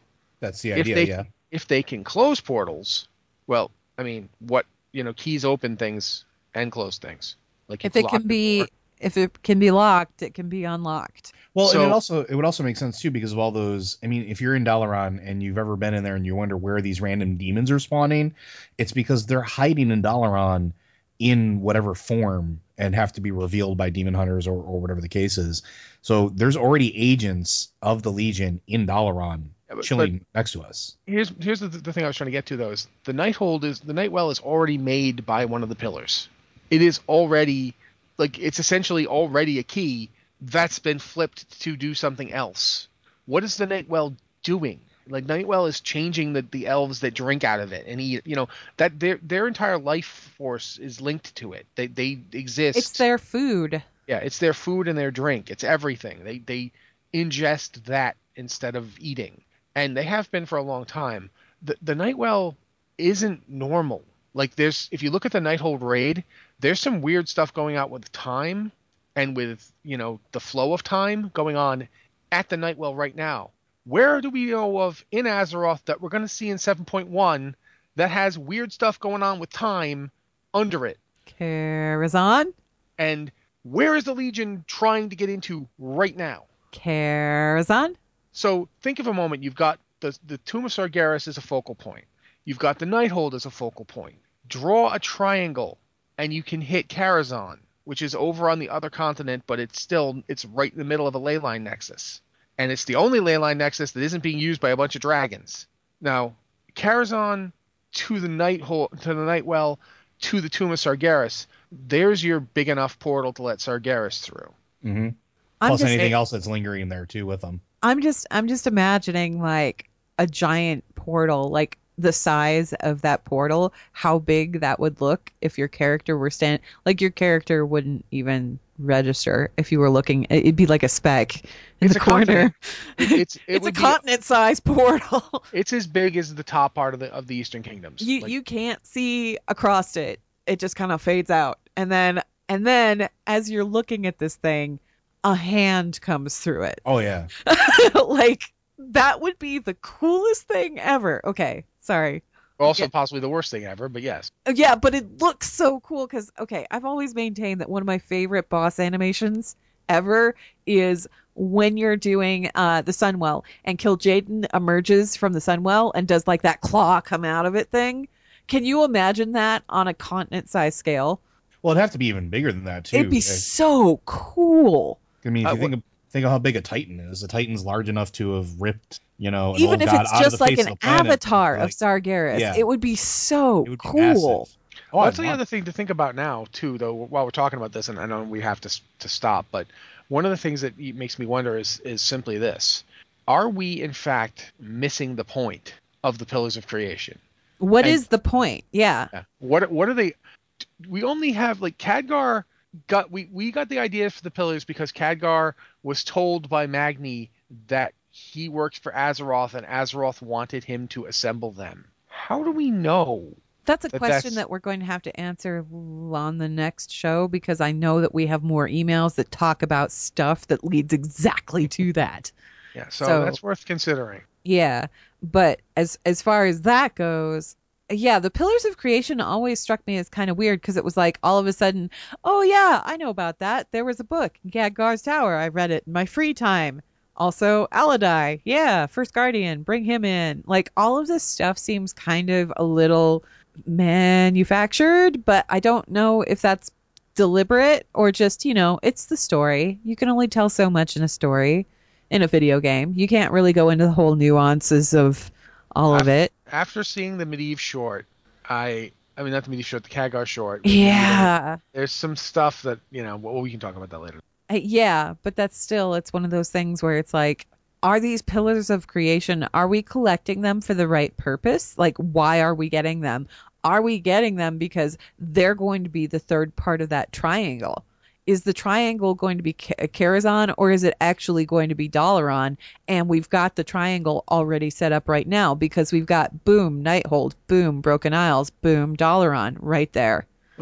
That's the if idea, they, yeah. If they can close portals, well, I mean, what, you know, keys open things and close things. Like if it can be, if it can be locked, it can be unlocked. Well, So- and it also it would also make sense too because of all those. I mean, if you're in Dalaran and you've ever been in there and you wonder where these random demons are spawning, it's because they're hiding in Dalaran in whatever form and have to be revealed by demon hunters or, or whatever the case is. So there's already agents of the Legion in Dalaran Yeah, but- chilling next to us. Here's here's the, the thing I was trying to get to though is the Nighthold is the Nightwell is already made by one of the pillars. It is already like it's essentially already a key that's been flipped to do something else. What is the Nightwell doing? Like Nightwell is changing the, the elves that drink out of it and eat. You know that their their entire life force is linked to it. They they exist. It's their food. Yeah, it's their food and their drink. It's everything. They they ingest that instead of eating, and they have been for a long time. The the Nightwell isn't normal. Like there's if you look at the Nighthold raid, there's some weird stuff going out with time and with, you know, the flow of time going on at the Nightwell right now. Where do we know of in Azeroth that we're going to see in seven point one that has weird stuff going on with time under it? Karazhan? And where is the Legion trying to get into right now? Karazhan? So think of a moment. You've got the, the Tomb of Sargeras as a focal point. You've got the Nighthold as a focal point. Draw a triangle, and you can hit Karazhan, which is over on the other continent, but it's still it's right in the middle of a ley line nexus. And it's the only ley line nexus that isn't being used by a bunch of dragons. Now, Karazhan to the Nighthold, to the Nightwell, to the Tomb of Sargeras, there's your big enough portal to let Sargeras through. Mm-hmm. I'm Plus just- anything else that's lingering there too with them. I'm just I'm just imagining like a giant portal, like the size of that portal, how big that would look if your character were stand like your character wouldn't even register if you were looking. It'd be like a speck in It's the a corner. continent. It's it It's a would be- continent-sized portal. It's as big as the top part of the of the Eastern Kingdoms. You Like, you can't see across it. It just kind of fades out, and then and then as you're looking at this thing, a hand comes through it. Oh yeah. Like that would be the coolest thing ever. Okay, sorry. also yeah. possibly the worst thing ever, but yes. Yeah, but it looks so cool because, okay, I've always maintained that one of my favorite boss animations ever is when you're doing uh, the Sunwell and Kil'jaeden emerges from the Sunwell and does like that claw come out of it thing. Can you imagine that on a continent-sized scale? Well, it'd have to be even bigger than that too. It'd be I- so cool. I mean, if Uh, you think of, think of how big a Titan is, a Titan's large enough to have ripped, you know, an Even old if god it's out of just the like face an of the planet, avatar like, of Sargeras, yeah. it would be so it would be cool. massive. Oh, Well, I'd that's the want- other thing to think about now, too, though, while we're talking about this, and I know we have to to stop, but one of the things that makes me wonder is is simply this. Are we, in fact, missing the point of the Pillars of Creation? What And- is the point? Yeah. Yeah. What what are they? We only have like Khadgar got we we got the idea for the pillars because Khadgar was told by Magni that he worked for Azeroth and Azeroth wanted him to assemble them. How do we know? That's a That question that's- that we're going to have to answer on the next show because I know that we have more emails that talk about stuff that leads exactly to that. Yeah, so, So- that's worth considering. Yeah, but as as far as that goes, yeah, the Pillars of Creation always struck me as kind of weird because it was like all of a sudden, oh yeah, I know about that. There was a book, Khadgar's Tower. I read it in my free time. Also, Aladai, yeah, First Guardian, bring him in. Like all of this stuff seems kind of a little manufactured, but I don't know if that's deliberate or just, you know, it's the story. You can only tell so much in a story in a video game. You can't really go into the whole nuances of all of it. After seeing the Medivh short, I I mean not the Medivh short, the Khadgar short. Yeah. There's some stuff that, you know, well, we can talk about that later. Uh, Yeah, but that's still, it's one of those things where it's like, are these pillars of creation, are we collecting them for the right purpose? Like, why are we getting them? Are we getting them because they're going to be the third part of that triangle? Is the triangle going to be Ka- Karazhan, or is it actually going to be Dalaran? And we've got the triangle already set up right now because we've got boom, Nighthold, boom, Broken Isles, boom, Dalaran right there.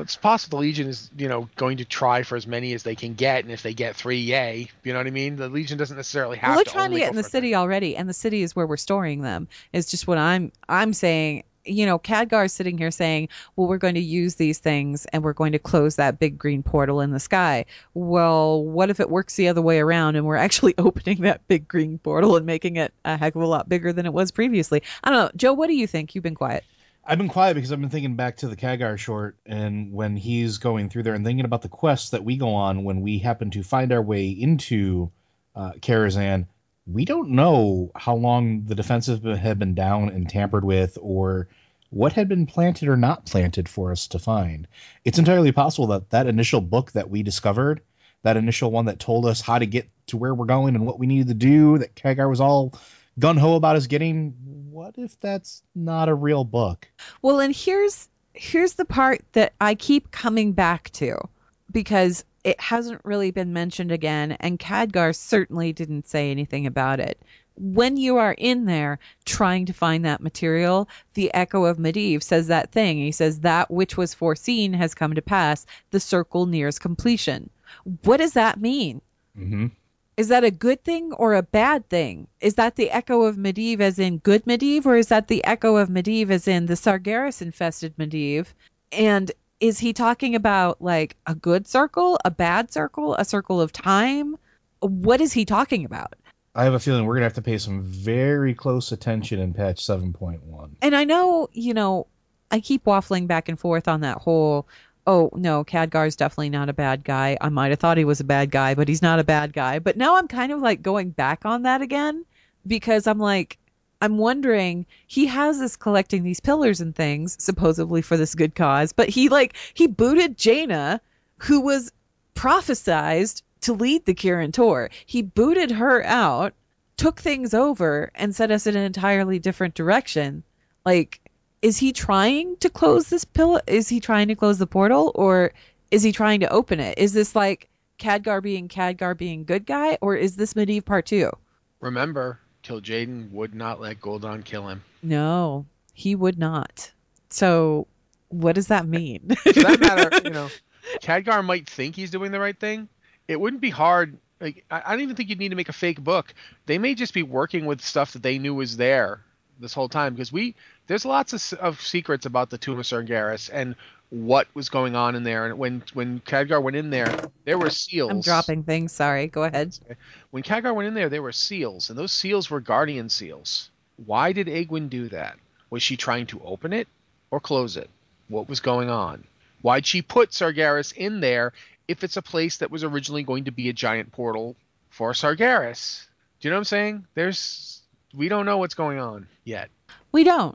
It's possible the Legion is, you know, going to try for as many as they can get, and if they get three, yay. You know what I mean? The Legion doesn't necessarily have well, they're to trying to only get go in the for city already, and the city is where we're storing them. It's just what I'm I'm saying. You know, Khadgar is sitting here saying, well, we're going to use these things and we're going to close that big green portal in the sky. Well, what if it works the other way around and we're actually opening that big green portal and making it a heck of a lot bigger than it was previously? I don't know. Joe, what do you think? You've been quiet. I've been quiet because I've been thinking back to the Khadgar short, and when he's going through there and thinking about the quests that we go on when we happen to find our way into uh, Karazhan. We don't know how long the defenses had been down and tampered with, or what had been planted or not planted for us to find. It's entirely possible that that initial book that we discovered, that initial one that told us how to get to where we're going and what we needed to do, that Khadgar was all gung-ho about us getting, what if that's not a real book? Well, and here's here's the part that I keep coming back to, because it hasn't really been mentioned again, and Khadgar certainly didn't say anything about it. When you are in there trying to find that material, the Echo of Medivh says that thing. He says, that which was foreseen has come to pass. The circle nears completion. What does that mean? Mm-hmm. Is that a good thing or a bad thing? Is that the Echo of Medivh as in good Medivh, or is that the Echo of Medivh as in the Sargeras-infested Medivh? And is he talking about like a good circle, a bad circle, a circle of time? What is he talking about? I have a feeling we're going to have to pay some very close attention in patch seven point one. And I know, you know, I keep waffling back and forth on that whole, oh, no, Khadgar's definitely not a bad guy. I might have thought he was a bad guy, but he's not a bad guy. But now I'm kind of like going back on that again, because I'm like, I'm wondering, he has us collecting these pillars and things, supposedly for this good cause, but he like, he booted Jaina, who was prophesized to lead the Kirin Tor. He booted her out, took things over, and set us in an entirely different direction. Like, is he trying to close this pillar? Is he trying to close the portal, or is he trying to open it? Is this like Khadgar being Khadgar being good guy, or is this Medivh part two? Remember, Kil'jaeden would not let Gul'dan kill him. No, he would not. So, what does that mean? For that matter, you know, Khadgar might think he's doing the right thing. It wouldn't be hard. Like, I, I don't even think you'd need to make a fake book. They may just be working with stuff that they knew was there this whole time, because we there's lots of, of secrets about the Tomb of Sargeras and what was going on in there. And when when Khadgar went in there, there were seals. I'm dropping things. Sorry. Go ahead. When Khadgar went in there, there were seals, and those seals were guardian seals. Why did Egwene do that? Was she trying to open it or close it? What was going on? Why'd she put Sargeras in there if it's a place that was originally going to be a giant portal for Sargeras? Do you know what I'm saying? There's, we don't know what's going on yet. We don't.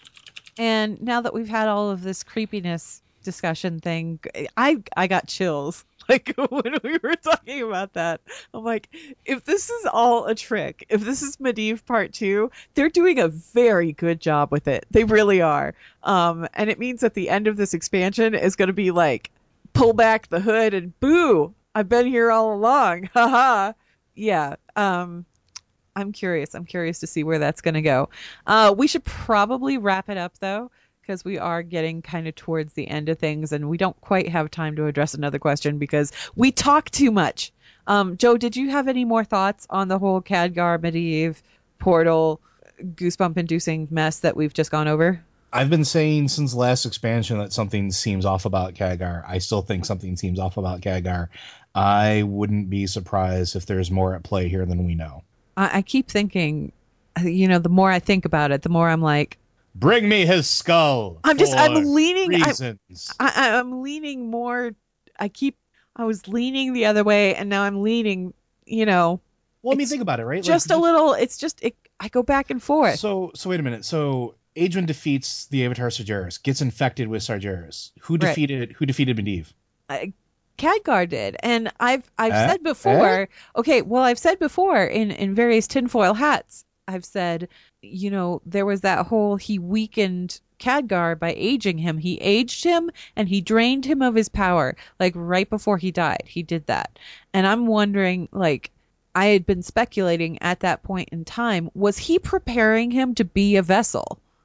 And now that we've had all of this creepiness discussion thing, I I got chills. Like when we were talking about that, I'm like, if this is all a trick, if this is Medivh part two, they're doing a very good job with it. They really are. Um, and it means that the end of this expansion is going to be like, pull back the hood and boo, I've been here all along. Haha. Yeah. Um, I'm curious. I'm curious to see where that's going to go. Uh, we should probably wrap it up though, because we are getting kind of towards the end of things, and we don't quite have time to address another question because we talk too much. Um, Joe, did you have any more thoughts on the whole Khadgar, Medivh, portal, goosebump-inducing mess that we've just gone over? I've been saying since the last expansion that something seems off about Khadgar. I still think something seems off about Khadgar. I wouldn't be surprised if there's more at play here than we know. I, I keep thinking, you know, the more I think about it, the more I'm like, bring me his skull. I'm just, I'm leaning, reasons. I, I, I'm leaning more. I keep, I was leaning the other way, and now I'm leaning, you know. Well, I mean, think about it, right? Just like, a little, it's just, it, I go back and forth. So, so wait a minute. So, Adrian defeats the Avatar Sargeras, gets infected with Sargeras. Who defeated, right. who defeated Medivh? I, Khadgar did. And I've, I've eh? said before, eh? okay, well, I've said before in, in various tinfoil hats, I've said, you know, there was that whole, he weakened Khadgar by aging him. He aged him and he drained him of his power, like right before he died. He did that. And I'm wondering, like, I had been speculating at that point in time, was he preparing him to be a vessel?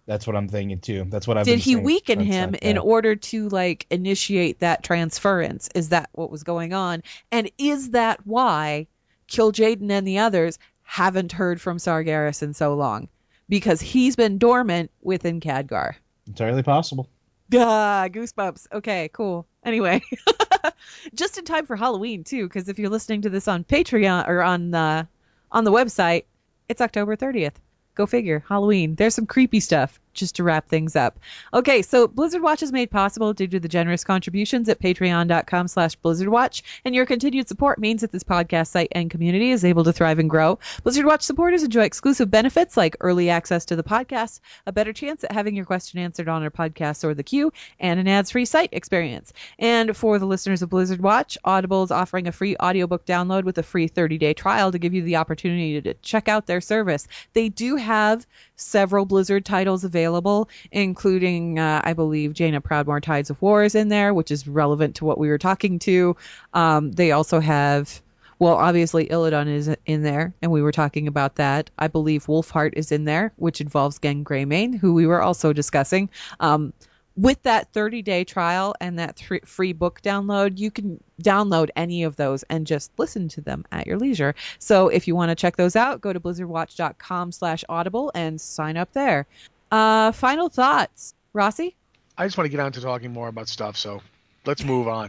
That's what I'm thinking too. That's what I've Did been he saying weaken since him that, in yeah. order to like initiate that transference? Is that what was going on? And is that why Kil'jaeden and the others haven't heard from Sargeras in so long? Because he's been dormant within Khadgar. Entirely possible. Ah, goosebumps. Okay, cool. Anyway, just in time for Halloween too, because if you're listening to this on Patreon or on the on the website, it's October thirtieth. Go figure. Halloween. There's some creepy stuff just to wrap things up. Okay, so Blizzard Watch is made possible due to the generous contributions at patreon.com slash blizzardwatch, and your continued support means that this podcast site and community is able to thrive and grow. Blizzard Watch supporters enjoy exclusive benefits like early access to the podcast, a better chance at having your question answered on our podcast or the queue, and an ads-free site experience. And for the listeners of Blizzard Watch, Audible is offering a free audiobook download with a free thirty-day trial to give you the opportunity to check out their service. They do have several Blizzard titles available, including, uh, I believe, Jaina Proudmoore Tides of War is in there, which is relevant to what we were talking to. Um, they also have, well, obviously Illidan is in there, and we were talking about that. I believe Wolfheart is in there, which involves Gen Greymane, who we were also discussing. Um, with that thirty-day trial and that th- free book download, you can download any of those and just listen to them at your leisure. So if you want to check those out, go to blizzardwatch.com slash audible and sign up there. Uh, final thoughts. Rossi? I just want to get on to talking more about stuff, so let's move on.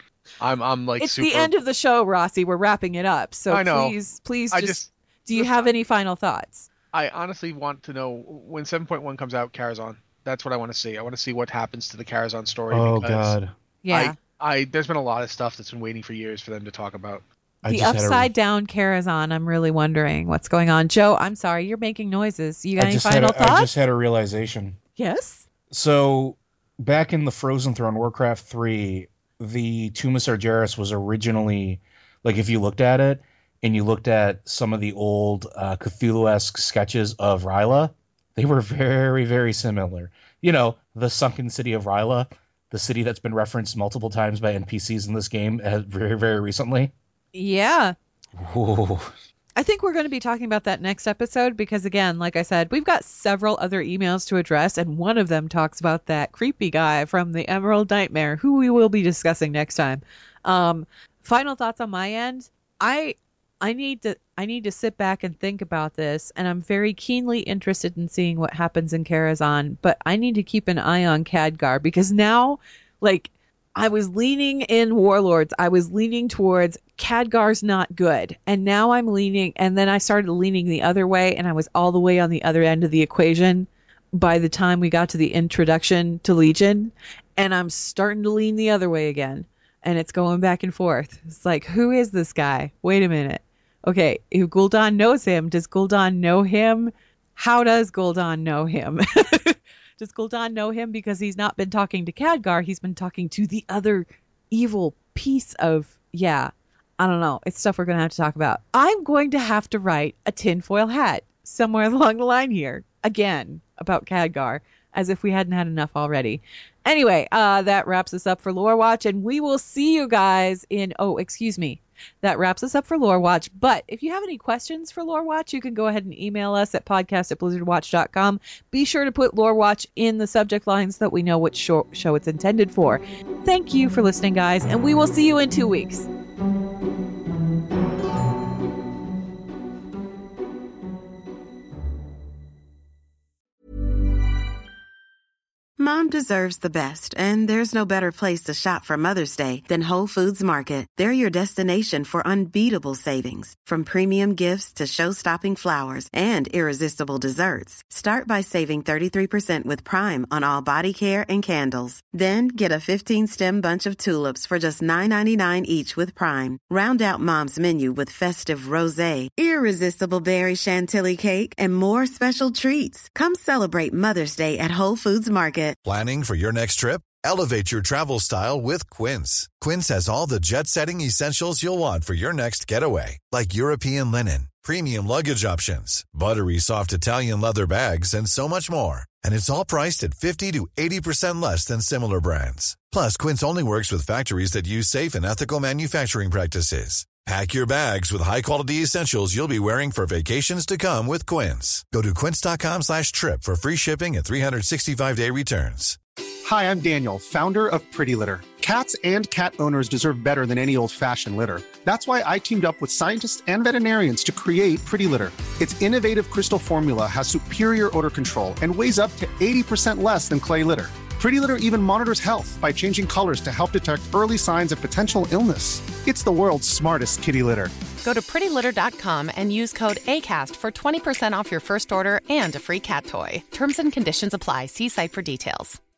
I'm I'm like it's super... the end of the show, Rossi. We're wrapping it up. So I know. please, please I just, just do you just- have any final thoughts? I honestly want to know when seven point one comes out, Karazhan. That's what I want to see. I want to see what happens to the Karazhan story. Oh, because God. Yeah. I, I there's been a lot of stuff that's been waiting for years for them to talk about. I The just had a- upside down Karazhan, I'm really wondering what's going on. Joe, I'm sorry, you're making noises. You got I any just had final a, thoughts? I just had a realization. Yes? So, back in the Frozen Throne, Warcraft three, the Tomb of Sargeras was originally, like, if you looked at it, and you looked at some of the old uh, Cthulhu-esque sketches of R'yla, they were very, very similar. You know, the sunken city of R'yla, the city that's been referenced multiple times by N P Cs in this game uh, very, very recently. Yeah. Ooh. I think we're going to be talking about that next episode because, again, like I said, we've got several other emails to address, and one of them talks about that creepy guy from the Emerald Nightmare, who we will be discussing next time. Um, final thoughts on my end. I I need to I need to sit back and think about this, and I'm very keenly interested in seeing what happens in Karazhan, but I need to keep an eye on Khadgar because now, like, I was leaning in Warlords. I was leaning towards Khadgar's not good. And now I'm leaning, and then I started leaning the other way, and I was all the way on the other end of the equation by the time we got to the introduction to Legion. And I'm starting to lean the other way again. And it's going back and forth. It's like, who is this guy? Wait a minute. Okay, if Gul'dan knows him, does Gul'dan know him? How does Gul'dan know him? Does Gul'dan know him because he's not been talking to Khadgar? He's been talking to the other evil piece of, yeah, I don't know. It's stuff we're going to have to talk about. I'm going to have to write a tinfoil hat somewhere along the line here, again, about Khadgar, as if we hadn't had enough already. Anyway, uh, that wraps us up for Lore Watch, and we will see you guys in, oh, excuse me. That wraps us up for Lore Watch. But if you have any questions for Lore Watch, you can go ahead and email us at podcast at blizzardwatch dot com. Be sure to put Lore Watch in the subject line so that we know which show, show it's intended for. Thank you for listening, guys, and we will see you in two weeks. Mom deserves the best, and there's no better place to shop for Mother's Day than Whole Foods Market. They're your destination for unbeatable savings, from premium gifts to show-stopping flowers and irresistible desserts. Start by saving thirty-three percent with Prime on all body care and candles. Then get a fifteen-stem bunch of tulips for just nine ninety-nine each with Prime. Round out Mom's menu with festive rosé, irresistible berry chantilly cake, and more special treats. Come celebrate Mother's Day at Whole Foods Market. Planning for your next trip? Elevate your travel style with Quince. Quince has all the jet-setting essentials you'll want for your next getaway, like European linen, premium luggage options, buttery soft Italian leather bags, and so much more. And it's all priced at fifty to eighty percent less than similar brands. Plus, Quince only works with factories that use safe and ethical manufacturing practices. Pack your bags with high-quality essentials you'll be wearing for vacations to come with Quince. Go to quince.com slash trip for free shipping and three sixty-five day returns. Hi, I'm Daniel, founder of Pretty Litter. Cats and cat owners deserve better than any old-fashioned litter. That's why I teamed up with scientists and veterinarians to create Pretty Litter. Its innovative crystal formula has superior odor control and weighs up to eighty percent less than clay litter. Pretty Litter even monitors health by changing colors to help detect early signs of potential illness. It's the world's smartest kitty litter. Go to pretty litter dot com and use code ACAST for twenty percent off your first order and a free cat toy. Terms and conditions apply. See site for details.